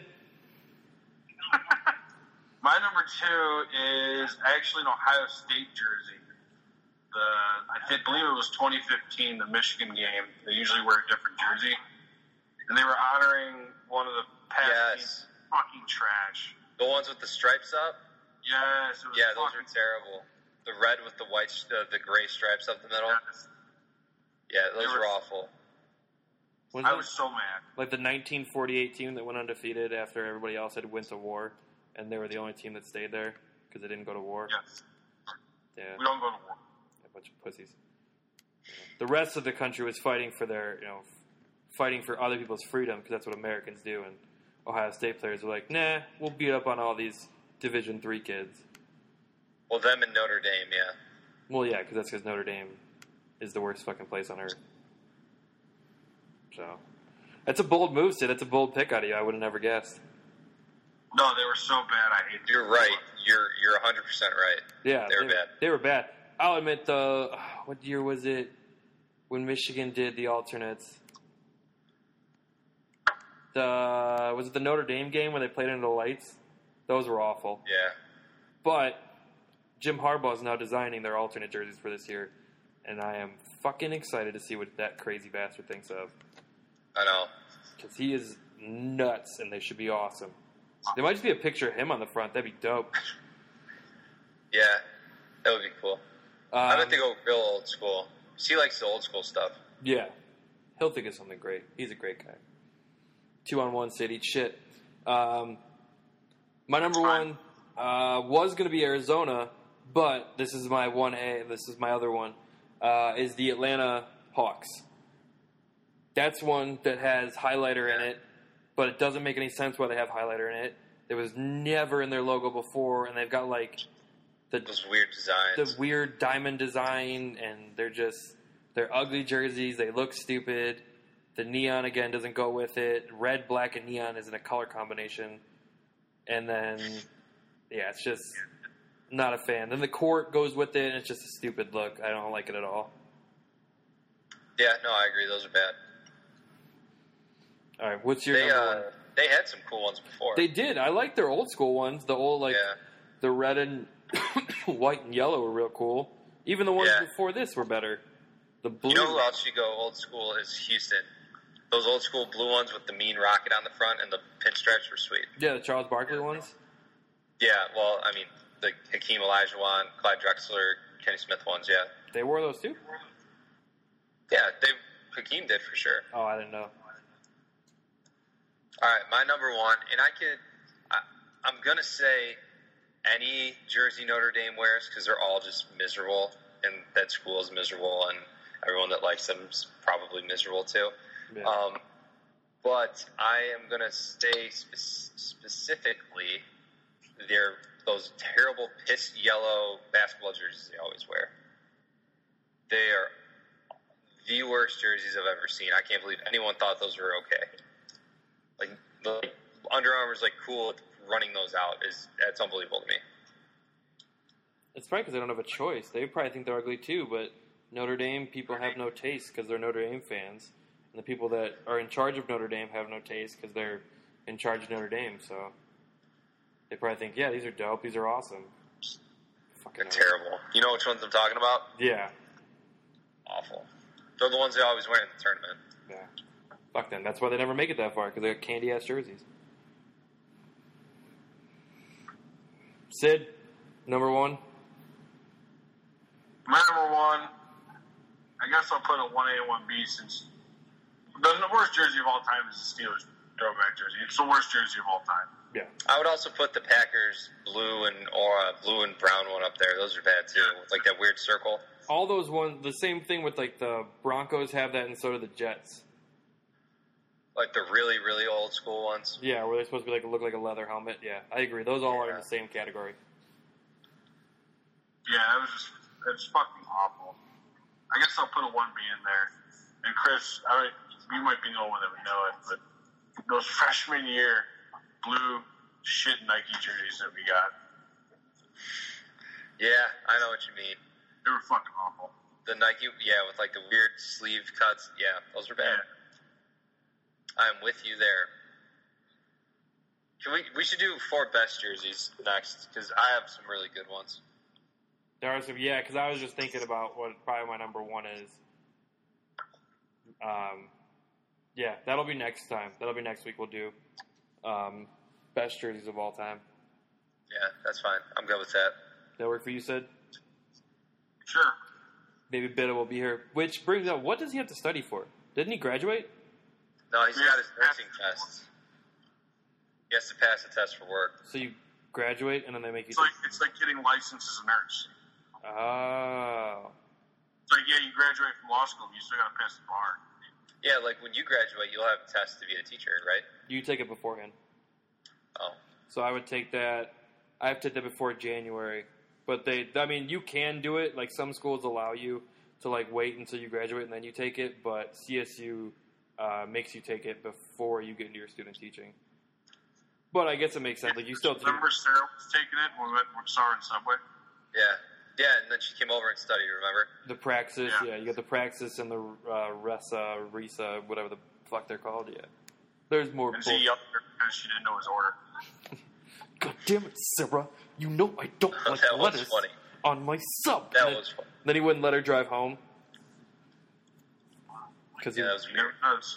My number two is actually an Ohio State jersey. The I think, believe it was twenty fifteen, the Michigan game. They usually wear a different jersey, and they were honoring one of the past Yes. teams. Fucking trash. The ones with the stripes up? Yes, it was Yeah, those are fucking terrible. The red with the white, uh, the gray stripes up the middle. yes. Yeah, those They were were- awful. Was I it was so mad. like the nineteen forty-eight team that went undefeated after everybody else had went to war, and they were the only team that stayed there because they didn't go to war? Yes, Yeah, we don't go to war. a bunch of pussies. The rest of the country was fighting for their, you know, fighting for other people's freedom because that's what Americans do. And Ohio State players were like, "Nah, we'll beat up on all these Division three kids." Well, them and Notre Dame, yeah. Well, yeah, because that's because Notre Dame is the worst fucking place on earth. So, that's a bold move, Sid. That's a bold pick out of you. I would have never guessed. No, they were so bad. I hate them. You're right. You're you're one hundred percent right. Yeah, They were bad. They were bad. I'll admit, the what year was it when Michigan did the alternates? The was it the Notre Dame game when they played under the lights? Those were awful. Yeah. But Jim Harbaugh is now designing their alternate jerseys for this year, and I am fucking excited to see what that crazy bastard thinks of. I know. Because he is nuts, and they should be awesome. There might just be a picture of him on the front. That'd be dope. Yeah. That would be cool. Um, I bet they go real old school. He likes the old school stuff. Yeah. He'll think of something great. He's a great guy. Two on one city. Shit. Um, my number one uh, was going to be Arizona, but this is my one A. This is my other one. Uh, is the Atlanta Hawks. That's one that has highlighter in it, but it doesn't make any sense why they have highlighter in it. It was never in their logo before, and they've got like the Those weird designs. the weird diamond design, and they're just they're ugly jerseys. They look stupid. The neon again doesn't go with it. Red, black, and neon isn't a color combination. And then yeah, it's just not a fan. Then the court goes with it, and it's just a stupid look. I don't like it at all. Yeah, no, I agree. Those are bad. All right, what's your They number uh, one? they had some cool ones before. They did. I like their old school ones. The old like yeah. the red and white and yellow were real cool. Even the ones Yeah. before this were better. The blue. You know who else should go old school is Houston. Those old school blue ones with the mean rocket on the front and the pinstripes were sweet. Yeah, the Charles Barkley ones. Yeah, well, I mean, the Hakeem Olajuwon, Clyde Drexler, Kenny Smith ones, yeah. They wore those too. Yeah, they Hakeem did for sure. Oh, I didn't know. All right, my number one, and I could, I, I'm gonna say any jersey Notre Dame wears because they're all just miserable, and that school is miserable, and everyone that likes them is probably miserable too. Yeah. Um, but I am gonna say spe- specifically, they're those terrible piss yellow basketball jerseys they always wear. They are the worst jerseys I've ever seen. I can't believe anyone thought those were okay. Like, the Under Armour's like cool at running those out is that's unbelievable to me. It's probably because they don't have a choice. They probably think they're ugly too, but Notre Dame people have no taste because they're Notre Dame fans. And the people that are in charge of Notre Dame have no taste because they're in charge of Notre Dame. So they probably think, yeah, these are dope. These are awesome. Fucking They're terrible. You know which ones I'm talking about? Yeah. Awful. They're the ones they always wear in the tournament. Yeah. Fuck them. That's why they never make it that far because they got candy-ass jerseys. Sid, number one. My number one, I guess I'll put a one A and one B since the worst jersey of all time is the Steelers throwback jersey. It's the worst jersey of all time. Yeah. I would also put the Packers blue and or uh, blue and brown one up there. Those are bad too, with like that weird circle. All those ones, the same thing with like the Broncos have that, and so do the Jets. Like the really, really old school ones. Yeah, where they're supposed to be like look like a leather helmet. Yeah, I agree. Those all are in the same category. Yeah, it was just it's fucking awful. I guess I'll put a one B in there. And Chris, I you might be the only one that would know it, but those freshman year blue shit Nike jerseys that we got. Yeah, I know what you mean. They were fucking awful. The Nike, yeah, with like the weird sleeve cuts. Yeah, those were bad. Yeah. I'm with you there. Can we? We should do four best jerseys next because I have some really good ones. There are some, yeah, because I was just thinking about what probably my number one is. Um, yeah, that'll be next time. That'll be next week. We'll do um, best jerseys of all time. Yeah, that's fine. I'm good with that. That work for you, Sid? Sure. Maybe Bitta will be here. Which brings up, what does he have to study for? Didn't he graduate? No, he's Yeah. got his nursing tests. He has to pass the test for work. So you graduate and then they make you. It's like it's like getting licensed as a nurse. Oh. It's like yeah, you graduate from law school, but you still gotta pass the bar. Yeah, like when you graduate, you'll have a test to be a teacher, right? You take it beforehand. Oh. So I would take that. I have to take that before January. But they, I mean, you can do it. Like some schools allow you to like wait until you graduate and then you take it. But C S U uh, makes you take it before you get into your student teaching. But I guess it makes sense. Like you still. Remember Sarah was taking it when we went we saw her in Subway. Yeah. Yeah, and then she came over and studied, remember? The praxis, yeah. Yeah. You got the praxis and the uh, Resa, Risa, whatever the fuck they're called, yeah. There's more And bull- she yelled at her because she didn't know his order. God damn it, Sarah. You know I don't like That was lettuce funny. on my sub. That then, was funny. Then he wouldn't let her drive home. Cause Yeah, he, that was He weird. never does.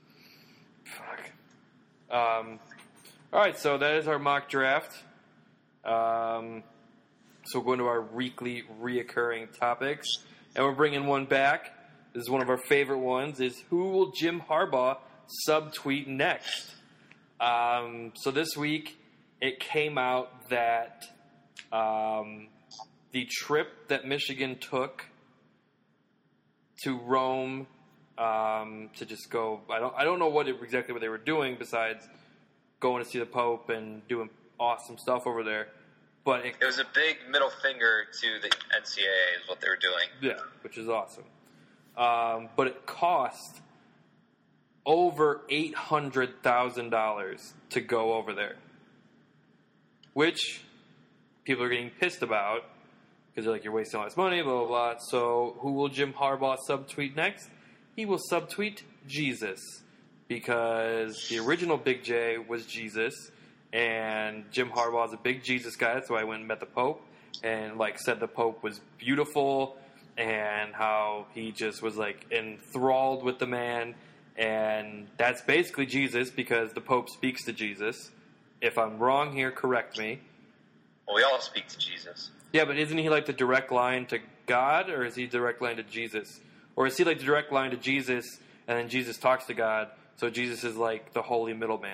Fuck. Um, all right, so that is our mock draft. Um, so we're going to our weekly reoccurring topics, and we're bringing one back. This is one of our favorite ones. Is who will Jim Harbaugh subtweet next? Um, so this week it came out that um, the trip that Michigan took to Rome um, to just go. I don't. I don't know what it, exactly what they were doing besides going to see the Pope and doing awesome stuff over there. But it, It was a big middle finger to the N C double A is what they were doing. yeah, which is awesome. Um, but it cost over eight hundred thousand dollars to go over there, which people are getting pissed about because they're like, you're wasting all this money, blah, blah, blah. So who will Jim Harbaugh subtweet next? He will subtweet Jesus because the original Big J was Jesus, and Jim Harbaugh is a big Jesus guy. That's why I went and met the Pope and like said the Pope was beautiful and how he just was like enthralled with the man. And that's basically Jesus because the Pope speaks to Jesus. If I'm wrong here, correct me. Well, we all speak to Jesus. Yeah, but isn't he like the direct line to God, or is he direct line to Jesus? Or is he like the direct line to Jesus, and then Jesus talks to God, so Jesus is like the holy middleman?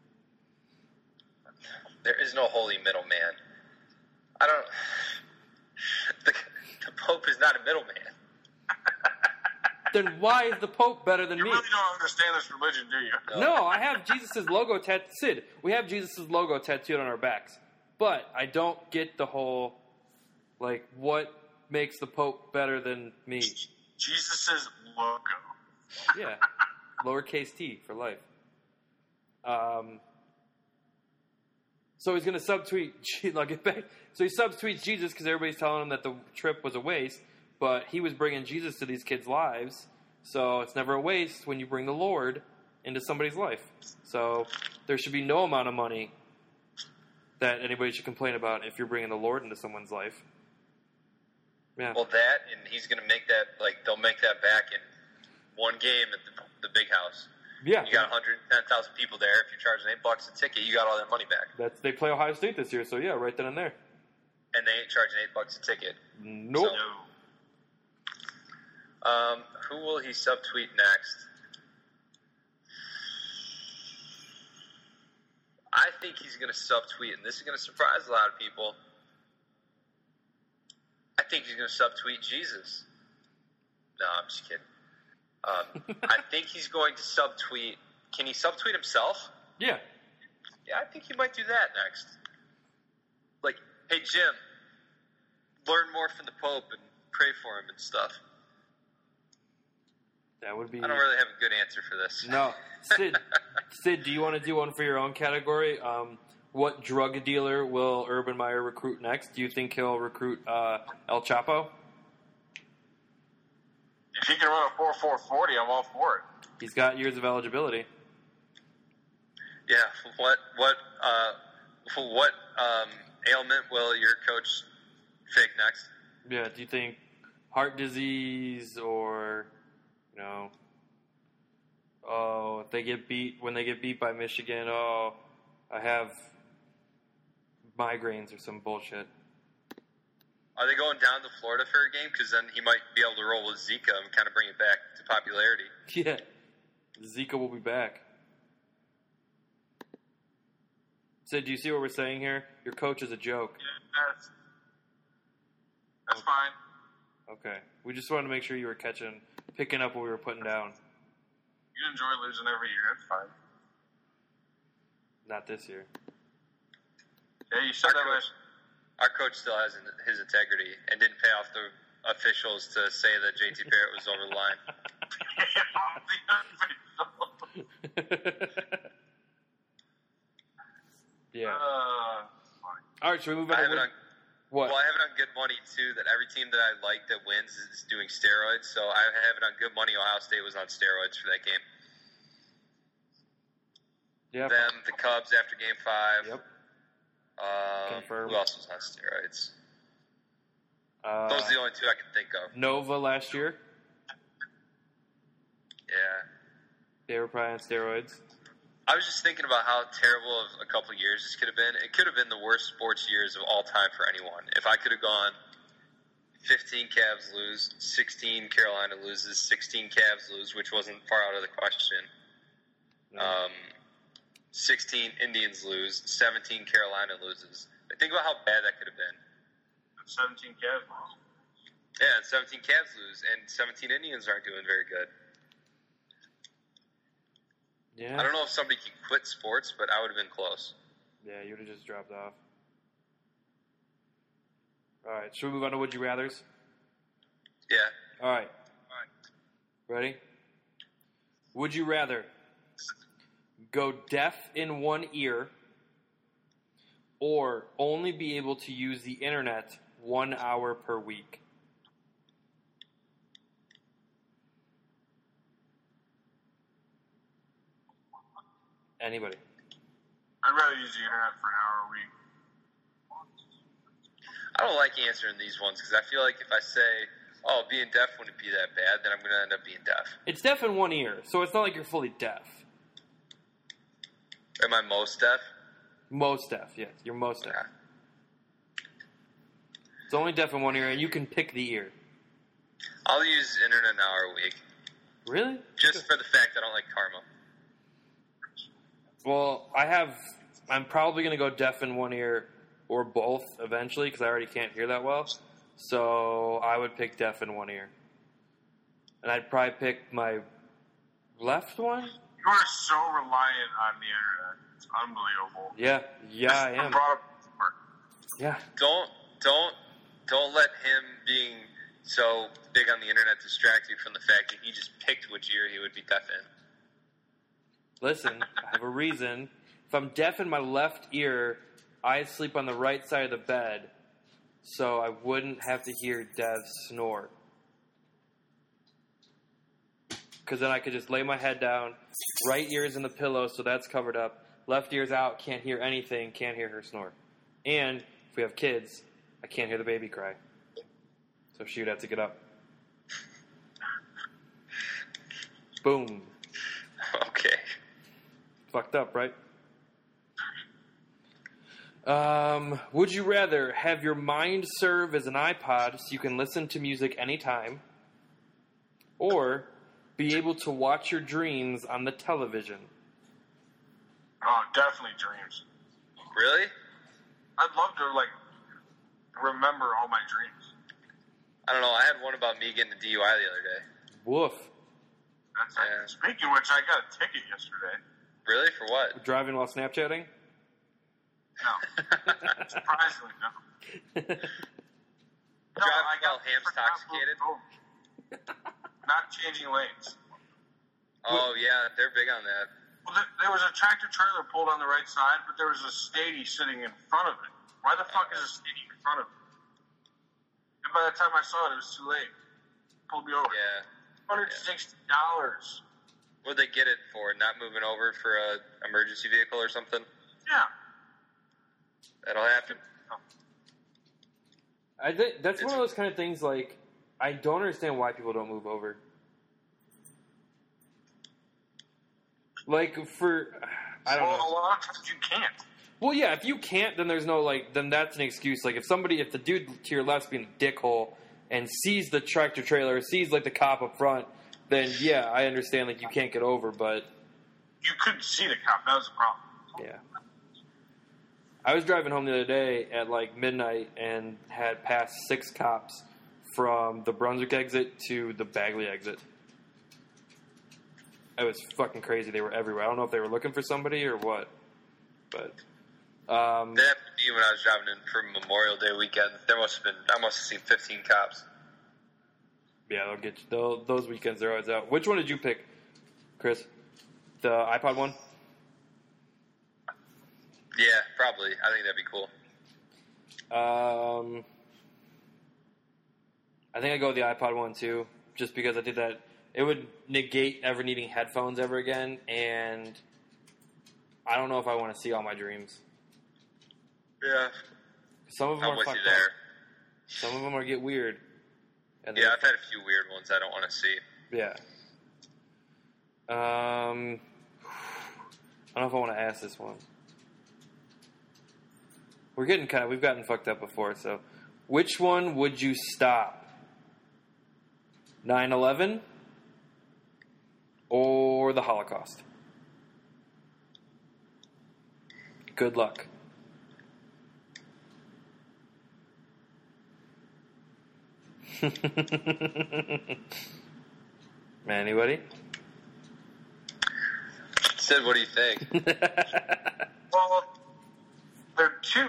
There is no holy middleman. I don't. The, the Pope is not a middleman. Then why is the Pope better than You me? really don't understand this religion, do you? No, I have Jesus' logo tattooed. Sid, we have Jesus' logo tattooed on our backs. But I don't get the whole, like, what makes the Pope better than me? Jesus' logo. Yeah. Lowercase t for life. Um, so he's going to subtweet, I'll get back. So he subtweets Jesus because everybody's telling him that the trip was a waste, but he was bringing Jesus to these kids' lives. So it's never a waste when you bring the Lord into somebody's life. So there should be no amount of money that anybody should complain about if you're bringing the Lord into someone's life. Yeah. Well, that, and he's going to make that, like, they'll make that back in one game at the, the big house. Yeah. You got one hundred ten thousand people there. If you're charging eight bucks a ticket, you got all that money back. That's, they play Ohio State this year, so yeah, right then and there. And they ain't charging eight bucks a ticket. Nope. So, Um, who will he subtweet next? I think he's going to subtweet, and this is going to surprise a lot of people. I think he's going to subtweet Jesus. No, I'm just kidding. Um, I think he's going to subtweet. Can he subtweet himself? Yeah. Yeah, I think he might do that next. Like, hey, Jim, learn more from the Pope and pray for him and stuff. That would be... I don't really have a good answer for this. No. Sid, Sid, do you want to do one for your own category? Um, what drug dealer will Urban Meyer recruit next? Do you think he'll recruit uh, El Chapo? If he can run a four four forty, I'm all for it. He's got years of eligibility. Yeah, what what uh, what um, ailment will your coach fake next? Yeah, do you think heart disease or, you know, oh, if they get beat, when they get beat by Michigan, oh, I have migraines or some bullshit. Are they going down to Florida for a game? Because then he might be able to roll with Zika and kind of bring it back to popularity. Yeah, Zika will be back. Sid, do you see what we're saying here? Your coach is a joke. Yeah, that's, that's fine. Okay. We just wanted to make sure you were catching, picking up what we were putting down. You enjoy losing every year. That's fine. Not this year. Yeah, you said Our that coach, last. our coach still has his integrity and didn't pay off the officials to say that J T Barrett was over the line. Yeah. Uh, fine. All right, should we move on? I to have it on, what? well, I have it on Good Money, too, that every team that I like that wins is doing steroids. So I have it on Good Money. Ohio State was on steroids for that game. Yeah. Them, the Cubs after Game five. Yep. Um, Confirmed. who else was on steroids? Uh, Those are the only two I can think of. Nova last year. Yeah. They were probably on steroids. I was just thinking about how terrible of a couple of years this could have been. It could have been the worst sports years of all time for anyone. If I could have gone fifteen Cavs lose, sixteen Carolina loses, sixteen Cavs lose, which wasn't far out of the question. No. Um, sixteen Indians lose, seventeen Carolina loses. Think about how bad that could have been. seventeen Cavs. Yeah, and seventeen Cavs lose, and seventeen Indians aren't doing very good. Yeah. I don't know if somebody can quit sports, but I would have been close. Yeah, you would have just dropped off. All right, should we move on to Would You Rathers? Yeah. All right. Ready? Would you rather go deaf in one ear or only be able to use the internet one hour per week? Anybody? I'd rather use the internet for an hour a week. I don't like answering these ones because I feel like if I say, oh, being deaf wouldn't be that bad, then I'm going to end up being deaf. It's deaf in one ear, so it's not like you're fully deaf. Am I most deaf? Most deaf, yes. You're most deaf. Yeah. It's only deaf in one ear, and you can pick the ear. I'll use internet an hour a week. Really? Just for the fact I don't like karma. Well, I have... I'm probably going to go deaf in one ear or both eventually because I already can't hear that well. So I would pick deaf in one ear. And I'd probably pick my left one? You are so reliant on the internet. It's unbelievable. Yeah. Yeah, I am. Brought up Yeah. Don't, don't, don't let him being so big on the internet distract you from the fact that he just picked which ear he would be deaf in. Listen, I have a reason. If I'm deaf in my left ear, I sleep on the right side of the bed, so I wouldn't have to hear Dev snore. Because then I could just lay my head down, right ear's in the pillow, so that's covered up. Left ear's out, can't hear anything, can't hear her snore. And if we have kids, I can't hear the baby cry. So she would have to get up. Boom. Okay. Fucked up, right? Um, would you rather have your mind serve as an iPod so you can listen to music anytime, or be able to watch your dreams on the television? Oh, definitely dreams. Really? I'd love to, like, remember all my dreams. I don't know. I had one about me getting a D U I the other day. Woof. That's Yeah. like, speaking of which, I got a ticket yesterday. Really? For what? Driving while Snapchatting? No. Surprisingly, no. No, Drive I got while ham's intoxicated? Not changing lanes. Oh, yeah. They're big on that. Well, there, there was a tractor trailer pulled on the right side, but there was a Stady sitting in front of it. Why the fuck is a Stady in front of it? And by the time I saw it, it was too late. Pulled me over. Yeah. one hundred sixty dollars. What'd they get it for? Not moving over for a emergency vehicle or something? Yeah. That'll happen. I think that's one of those kind of things, like, I don't understand why people don't move over. Like, for, I don't well, know. a lot of times you can't. Well, yeah, if you can't, then there's no, like, then that's an excuse. Like, if somebody, if the dude to your left's being a dickhole and sees the tractor trailer, sees, like, the cop up front, then, yeah, I understand, like, you can't get over, but... You couldn't see the cop. That was the problem. Yeah. I was driving home the other day at, like, midnight and had passed six cops from the Brunswick exit to the Bagley exit. It was fucking crazy. They were everywhere. I don't know if they were looking for somebody or what, but... Um, That happened to me when I was driving in for Memorial Day weekend. There must have been, I must have seen fifteen cops. yeah, they'll get you. They'll, those weekends, they're always out. Which one did you pick, Chris? The iPod one? Yeah, probably. I think that'd be cool. Um, I think I go with the iPod one too, just because I did that. It would negate ever needing headphones ever again, and I don't know if I want to see all my dreams. Yeah. Some of them I'm are with fucked you there. up. Some of them are get weird. And Yeah, I've had a few weird ones I don't want to see. Yeah. Um, I don't know if I want to ask this one. We're getting kind of, we've gotten fucked up before, so. Which one would you stop? nine eleven or the Holocaust? Good luck. Anybody? Sid, what do you think? Well, they're two.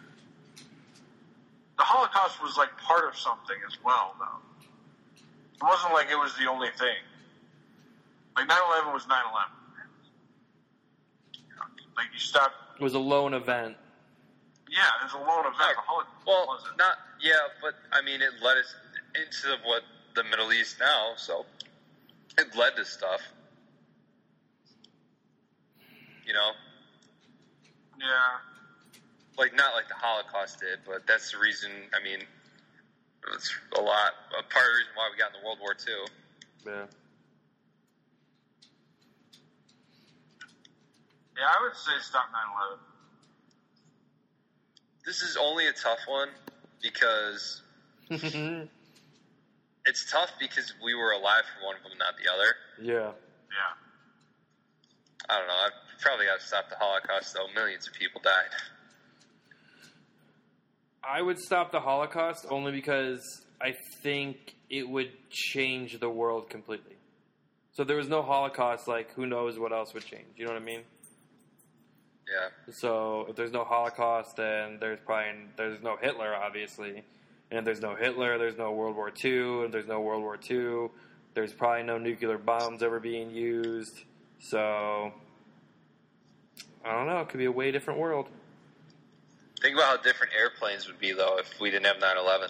The Holocaust was like part of something as well, though. It wasn't like it was the only thing. Like nine eleven was nine eleven. Like you stopped. It was a lone event. Yeah, it was a lone event. The Holocaust Well, wasn't. not, yeah, but, I mean, it led us into what the Middle East now, so it led to stuff. You know? Yeah. Like, not like the Holocaust did, but that's the reason, I mean, it's a lot, a part of the reason why we got into World War Two. Yeah. Yeah, I would say stop nine eleven. This is only a tough one because it's tough because we were alive for one of them, not the other. Yeah. Yeah. I don't know. I've probably got to stop the Holocaust, though. Millions of people died. I would stop the Holocaust only because I think it would change the world completely. So if there was no Holocaust, like, who knows what else would change? You know what I mean? Yeah. So if there's no Holocaust, then there's probably there's no Hitler, obviously. And if there's no Hitler, there's no World War Two. And if there's no World War Two, there's probably no nuclear bombs ever being used. So I don't know. It could be a way different world. Think about how different airplanes would be, though, if we didn't have nine eleven.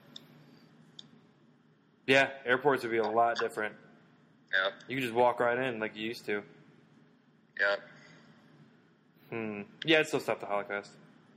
Yeah, airports would be a lot different. Yeah. You could just walk right in like you used to. Yeah. Hmm. Yeah, I'd still stop the Holocaust.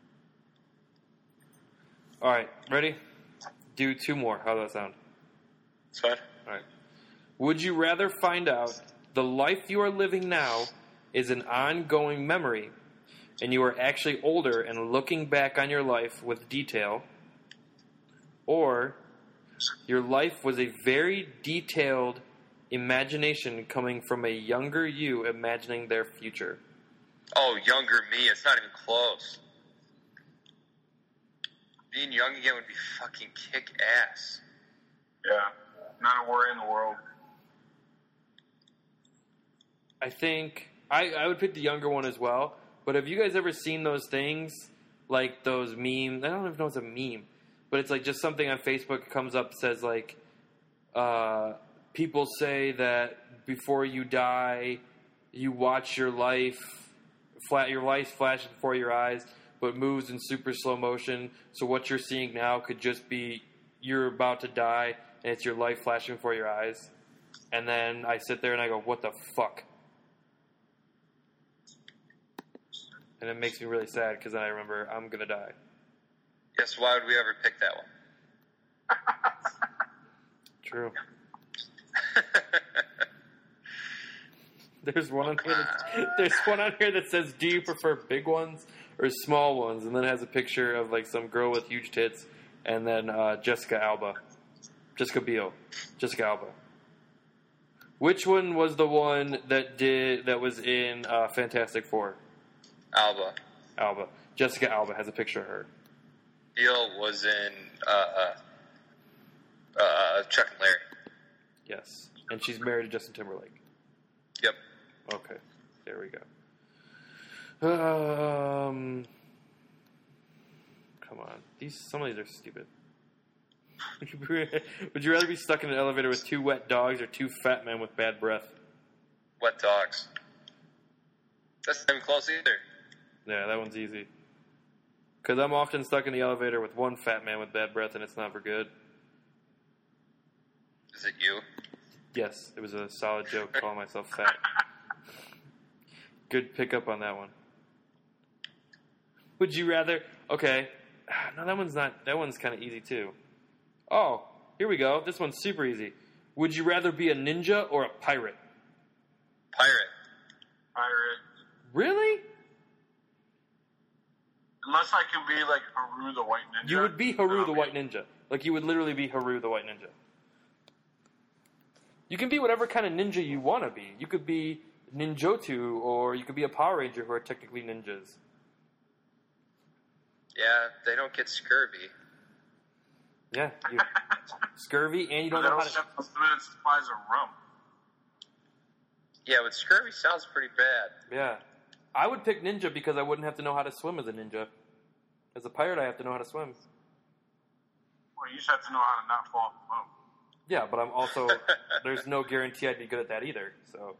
All right, ready? Do two more. How does that sound? It's fine. All right. Would you rather find out the life you are living now is an ongoing memory, and you are actually older and looking back on your life with detail, or your life was a very detailed Imagination coming from a younger you imagining their future. Oh, younger me. It's not even close. Being young again would be fucking kick ass. Yeah. Not a worry in the world. I think I, I would pick the younger one as well. But have you guys ever seen those things, like those memes? I don't even know if it's a meme, but it's like just something on Facebook comes up that says like, uh, people say that before you die, you watch your life, flat your life flash before your eyes, but moves in super slow motion. So what you're seeing now could just be you're about to die, and it's your life flashing before your eyes. And then I sit there and I go, what the fuck? And it makes me really sad because then I remember I'm going to die. Guess why would we ever pick that one? True. There's one on here. That, there's one on here that says, "Do you prefer big ones or small ones?" And then it has a picture of like some girl with huge tits, and then uh, Jessica Alba, Jessica Biel, Jessica Alba. Which one was the one that did that was in uh, Fantastic Four? Alba. Alba. Jessica Alba has a picture of her. Biel was in uh, uh, uh, Chuck and Larry. Yes, and she's married to Justin Timberlake. Yep. Okay, there we go. Um, come on, these some of these are stupid. Would you rather be stuck in an elevator with two wet dogs or two fat men with bad breath? Wet dogs. That's not even close either. Yeah, that one's easy. Because I'm often stuck in the elevator with one fat man with bad breath, and it's not for good. Is it you? Yes, it was a solid joke calling myself fat. Good pickup on that one. Would you rather... Okay. No, that one's not... That one's kind of easy, too. Oh, here we go. This one's super easy. Would you rather be a ninja or a pirate? Pirate. Pirate. Really? Unless I can be like Haru the White Ninja. You would be Haru Oh, the man. White Ninja. Like, you would literally be Haru the White Ninja. You can be whatever kind of ninja you want to be. You could be Ninjutsu, or you could be a Power Ranger who are technically ninjas. Yeah, they don't get scurvy. Yeah, you, scurvy, and you don't They know don't how to... have unlimited supplies of rum. Yeah, but scurvy sounds pretty bad. Yeah. I would pick ninja because I wouldn't have to know how to swim as a ninja. As a pirate, I have to know how to swim. Well, you just have to know how to not fall off the boat. Yeah, but I'm also... there's no guarantee I'd be good at that either, so...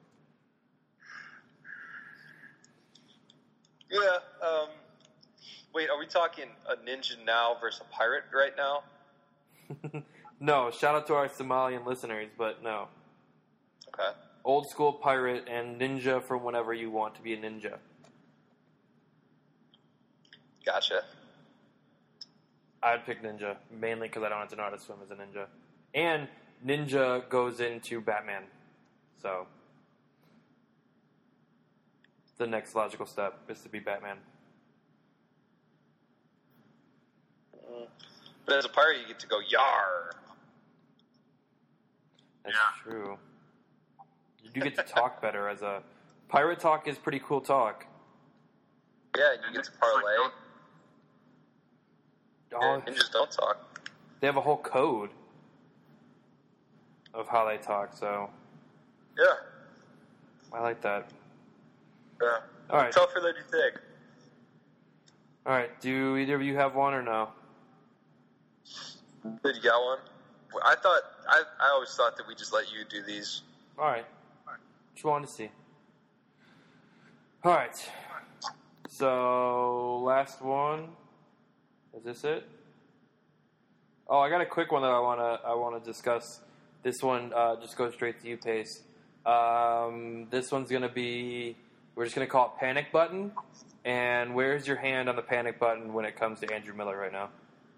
Yeah, um... Wait, are we talking a ninja now versus a pirate right now? No, shout out to our Somalian listeners, but no. Okay. Old school pirate and ninja from whenever you want to be a ninja. Gotcha. I'd pick ninja, mainly because I don't have to know how to swim as a ninja. And ninja goes into Batman, so... the next logical step is to be Batman. But as a pirate, you get to go yar. That's Yeah. true. You do get to talk better as a... Pirate talk is pretty cool talk. Yeah, and you get to parlay. Oh, Yeah, ninjas don't talk. they have a whole code of how they talk, so Yeah. I like that. Yeah. All right. Tougher than you think. All right, do either of you have one or no? Did you got one? I thought I I always thought that we just let you do these. All right. Just wanted to see. All right. So, last one. Is this it? Oh, I got a quick one that I want to I want to discuss. This one uh, just goes straight to you, Pace. Um, this one's going to be, we're just going to call it panic button. And where's your hand on the panic button when it comes to Andrew Miller right now?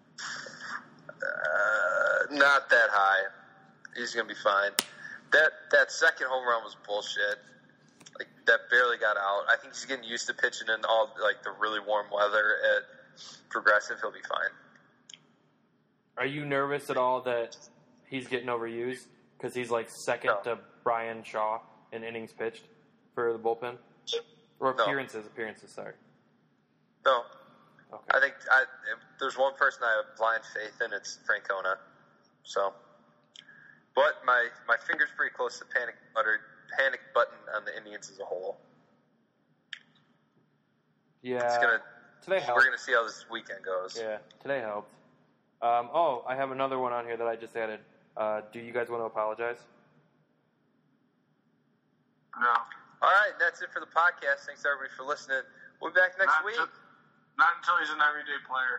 Uh, not that high. He's gonna be fine. That that second home run was bullshit. Like that barely got out. I think he's getting used to pitching in all like the really warm weather at Progressive. He'll be fine. Are you nervous at all that he's getting overused? Because he's like second No. to Brian Shaw in innings pitched for the bullpen? Or No. appearances, appearances, sorry. No. Okay. I think I, if there's one person I have blind faith in, it's Francona. So, but my my finger's pretty close to panic button, panic button on the Indians as a whole. Yeah. It's gonna. Today helped. We're gonna see how this weekend goes. Yeah, today helped. Um, oh, I have another one on here that I just added. Uh, do you guys want to apologize? No. All right, that's it for the podcast. Thanks everybody for listening. We'll be back next Not week. until, not until he's an everyday player.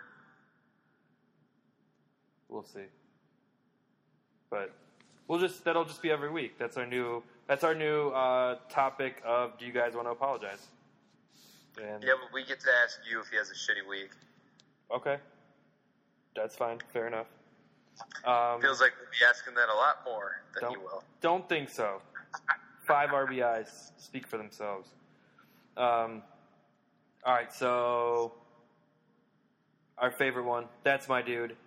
We'll see. But we'll just that'll just be every week. That's our new that's our new uh, topic of do you guys want to apologize? And, Yeah, but we get to ask you if he has a shitty week. Okay. That's fine. Fair enough. Um, Feels like we'll be asking that a lot more than don't, you will. Don't think so. Five R B Is speak for themselves. Um, all right, so our favorite one. That's my dude.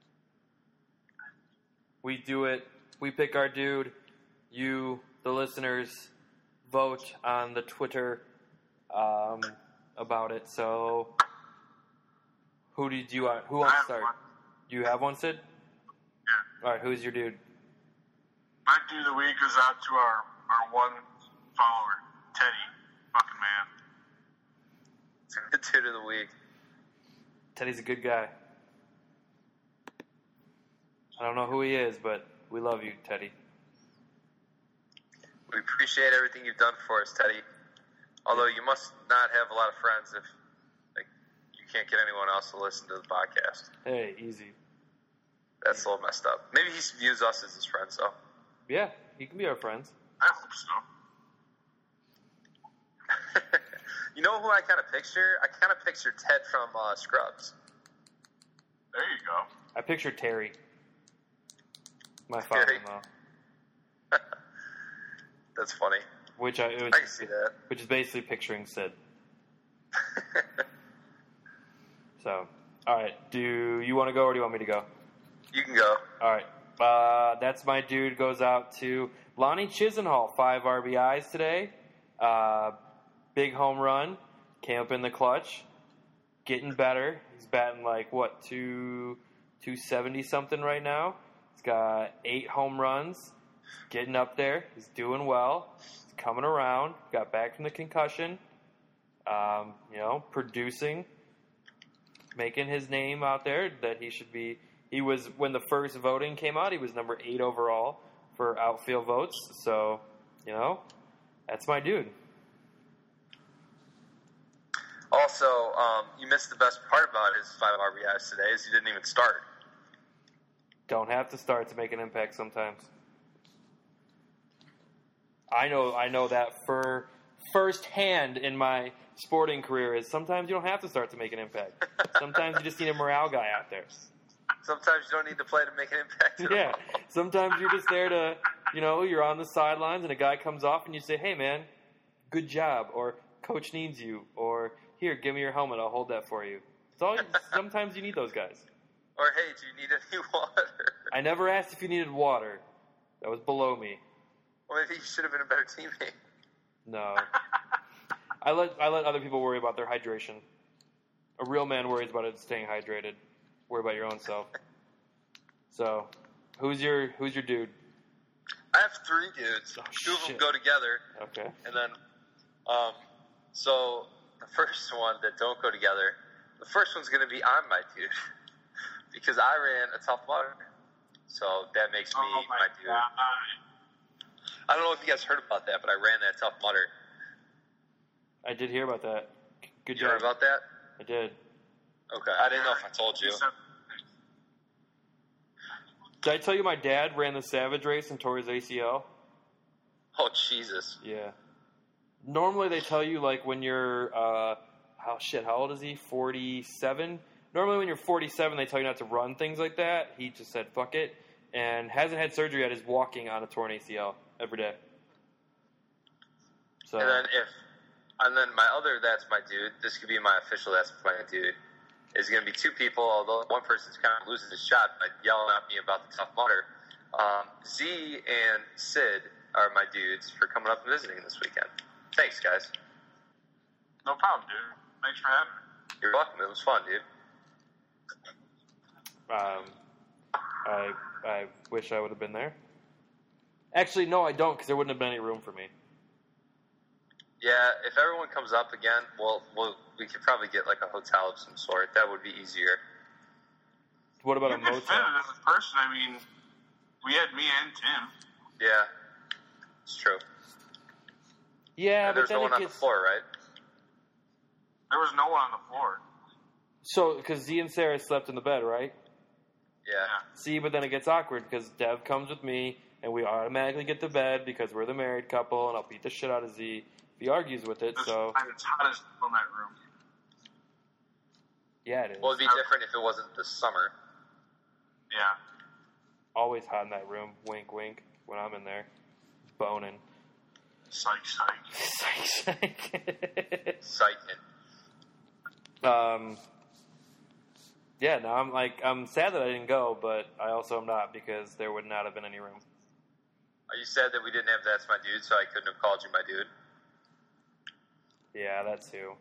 We do it. We pick our dude. You, the listeners, vote on the Twitter um, about it. So, who did you want? Who wants I to have start? one. Do you have one, Sid? Yeah. All right. Who's your dude? My dude of the week goes out to our, our one follower, Teddy. Fucking man. It's a good dude of the week. Teddy's a good guy. I don't know who he is, but we love you, Teddy. We appreciate everything you've done for us, Teddy. Although you must not have a lot of friends if like you can't get anyone else to listen to the podcast. Hey, easy. That's a little messed up. Maybe he views us as his friends, though. Yeah, he can be our friends. I hope so. You know who I kind of picture? I kind of picture Ted from uh, Scrubs. There you go. I picture Terry, my Terry. father-in-law, That's funny. which I, it was, I can see that. which is basically picturing Sid. So, all right. Do you want to go or do you want me to go? You can go. All right. Uh, that's my dude. Goes out to Lonnie Chisenhall. Five R B Is today. Uh, big home run. Came up in the clutch. Getting better. He's batting like what two two seventy something right now. He's got eight home runs. Getting up there. He's doing well. He's coming around. Got back from the concussion. Um, you know, producing, making his name out there that he should be. He was, when the first voting came out, he was number eight overall for outfield votes. So, you know, that's my dude. Also, um, you missed the best part about his five R B Is today is he didn't even start. Don't have to start to make an impact sometimes. I know, I know that for firsthand in my sporting career is sometimes you don't have to start to make an impact. Sometimes you just need a morale guy out there. Sometimes you don't need to play to make an impact at Yeah. all. Sometimes you're just there to, you know, you're on the sidelines and a guy comes off and you say, hey, man, good job. Or coach needs you. Or here, give me your helmet. I'll hold that for you. It's all. Sometimes you need those guys. Or, hey, do you need any water? I never asked if you needed water. That was below me. Well, maybe you should have been a better teammate. No. I let I let other people worry about their hydration. A real man worries about it staying hydrated. Worry about your own self. So, who's your who's your dude? I have three dudes. Oh, Two of them shit. go together. Okay. And then, um, so the first one that don't go together, the first one's going to be I'm my dude. Because I ran a tough mudder. So that makes me Oh my my dude. God. I don't know if you guys heard about that, but I ran that tough mudder. I did hear about that. Good You job. heard about that? I did. Okay. I didn't know if I told you. Did I tell you my dad ran the Savage race and tore his A C L? Oh, Jesus. Yeah. Normally they tell you like when you're uh how shit, how old is he? forty-seven? Normally when you're forty-seven they tell you not to run things like that. He just said fuck it and hasn't had surgery yet, is walking on a torn A C L every day. So And then if, and then my other that's my dude, this could be my official that's my dude, is going to be two people, although one person's kind of losing his shot by yelling at me about the tough mudder. Um, Z and Sid are my dudes for coming up and visiting this weekend. Thanks, guys. No problem, dude. Thanks for having me. You're welcome. It was fun, dude. Um, I I wish I would have been there. Actually, no, I don't, because there wouldn't have been any room for me. Yeah, if everyone comes up again, well, we'll we could probably get like a hotel of some sort. That would be easier. What about You a could motel? fit it as a person. I mean, we had me and Tim. Yeah, it's true. Yeah, And but there's then no one it on gets... the floor, right? There was no one on the floor. So, because Z and Sarah slept in the bed, right? Yeah. See, but then it gets awkward because Dev comes with me, and we automatically get to bed because we're the married couple, and I'll beat the shit out of Z if he argues with it. It's, So it's hot as hell in that room. yeah, it is. Well, it'd be different if it wasn't the summer. Yeah. Always hot in that room. Wink, wink. When I'm in there, boning. Psych, psych. Psych, psych. Excitement. Um. Yeah, no, I'm like I'm sad that I didn't go, but I also am not because there would not have been any room. Are you sad that we didn't have That's My Dude, so I couldn't have called you my dude? Yeah, that too.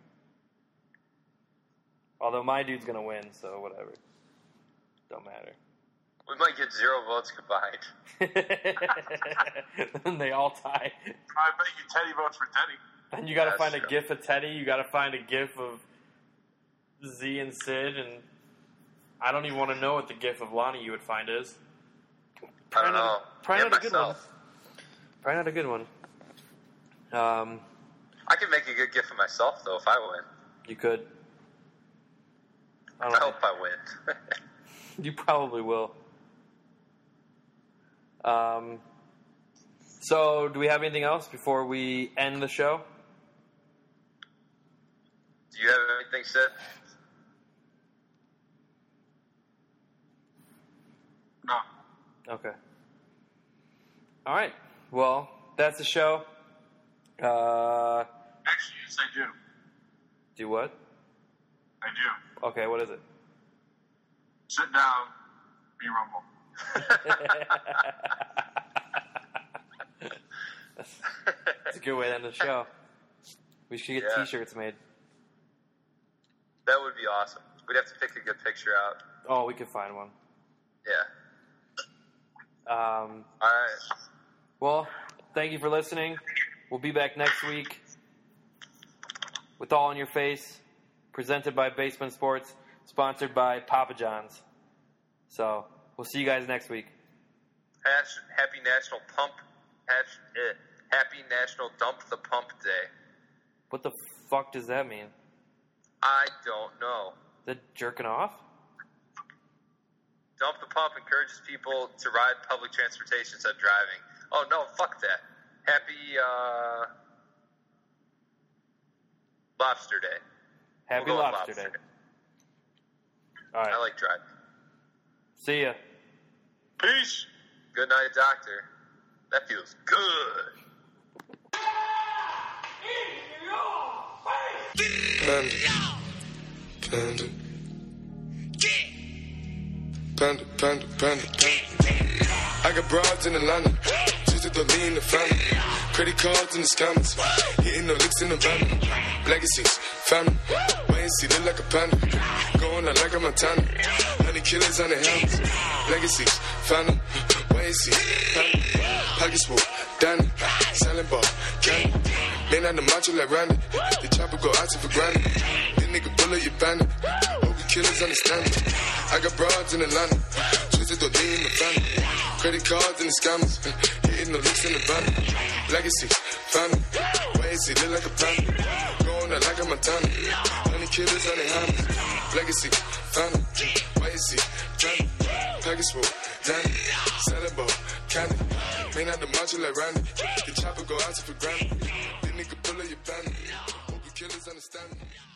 Although my dude's gonna win, so whatever. Don't matter. We might get zero votes combined. Then they all tie. I bet you Teddy votes for Teddy. And you gotta That's find a true. gif of Teddy, you gotta find a gif of Z and Sid, and I don't even want to know what the gif of Lonnie you would find is. I don't know. Probably And not a good one. myself. Probably not a good one. Um, I could make a good gift for myself, though, if I win. you could. I I don't know. hope I win. You probably will. Um, so, do we have anything else before we end the show? Do you have anything, Sid? No. Okay. All right. Well, that's the show. Uh, Actually, yes, I do. do what? I do. Okay, what is it? Sit down, be rumble. That's a good way to end the show. We should get Yeah. T-shirts made. That would be awesome. We'd have to pick a good picture out. Oh, we could find one. Yeah. Um, All right. well, thank you for listening. We'll be back next week with All in Your Face, presented by Basement Sports, sponsored by Papa John's. So, we'll see you guys next week. Hash, happy National Pump. Hash, eh, happy National Dump the Pump Day. What the fuck does that mean? I don't know. Is that jerking off? Dump the Pump encourages people to ride public transportation instead of driving. Oh, no, fuck that. Happy uh, Lobster Day. Happy We'll go with Lobster Day. Day. All right. I like driving. See ya. Peace. Good night, doctor. That feels good. Panda. Panda. Panda, panda, panda, panda. I got broads in Atlanta. Just to lean the family. Credit cards in the scammers. Hitting the licks in the van. Legacies, family. Wait and see, look like a panda. Going out like a Montana. Honey killers on the helmets. Legacies, family. Wait and see, family. Pockets full, Danny. Selling ball, candy. Man on the macho like Randy. The chopper go out to for granted. This nigga bullet, you bandit. Hope the killers understand it. I got broads in Atlanta. Twisted the D in the family. Credit cards and the scammers. Hitting the licks in the van. Legacies, family. Wait and see, look like a panda. Going out like a Montana. Honey killers on the hammers. Legacy, family. Wait and see, family. Package full, Danny. Selling ball, candy. Man on the macho like Randy. The chopper go out to for granted. This nigga pull up your bandit. Hope the killers understand me.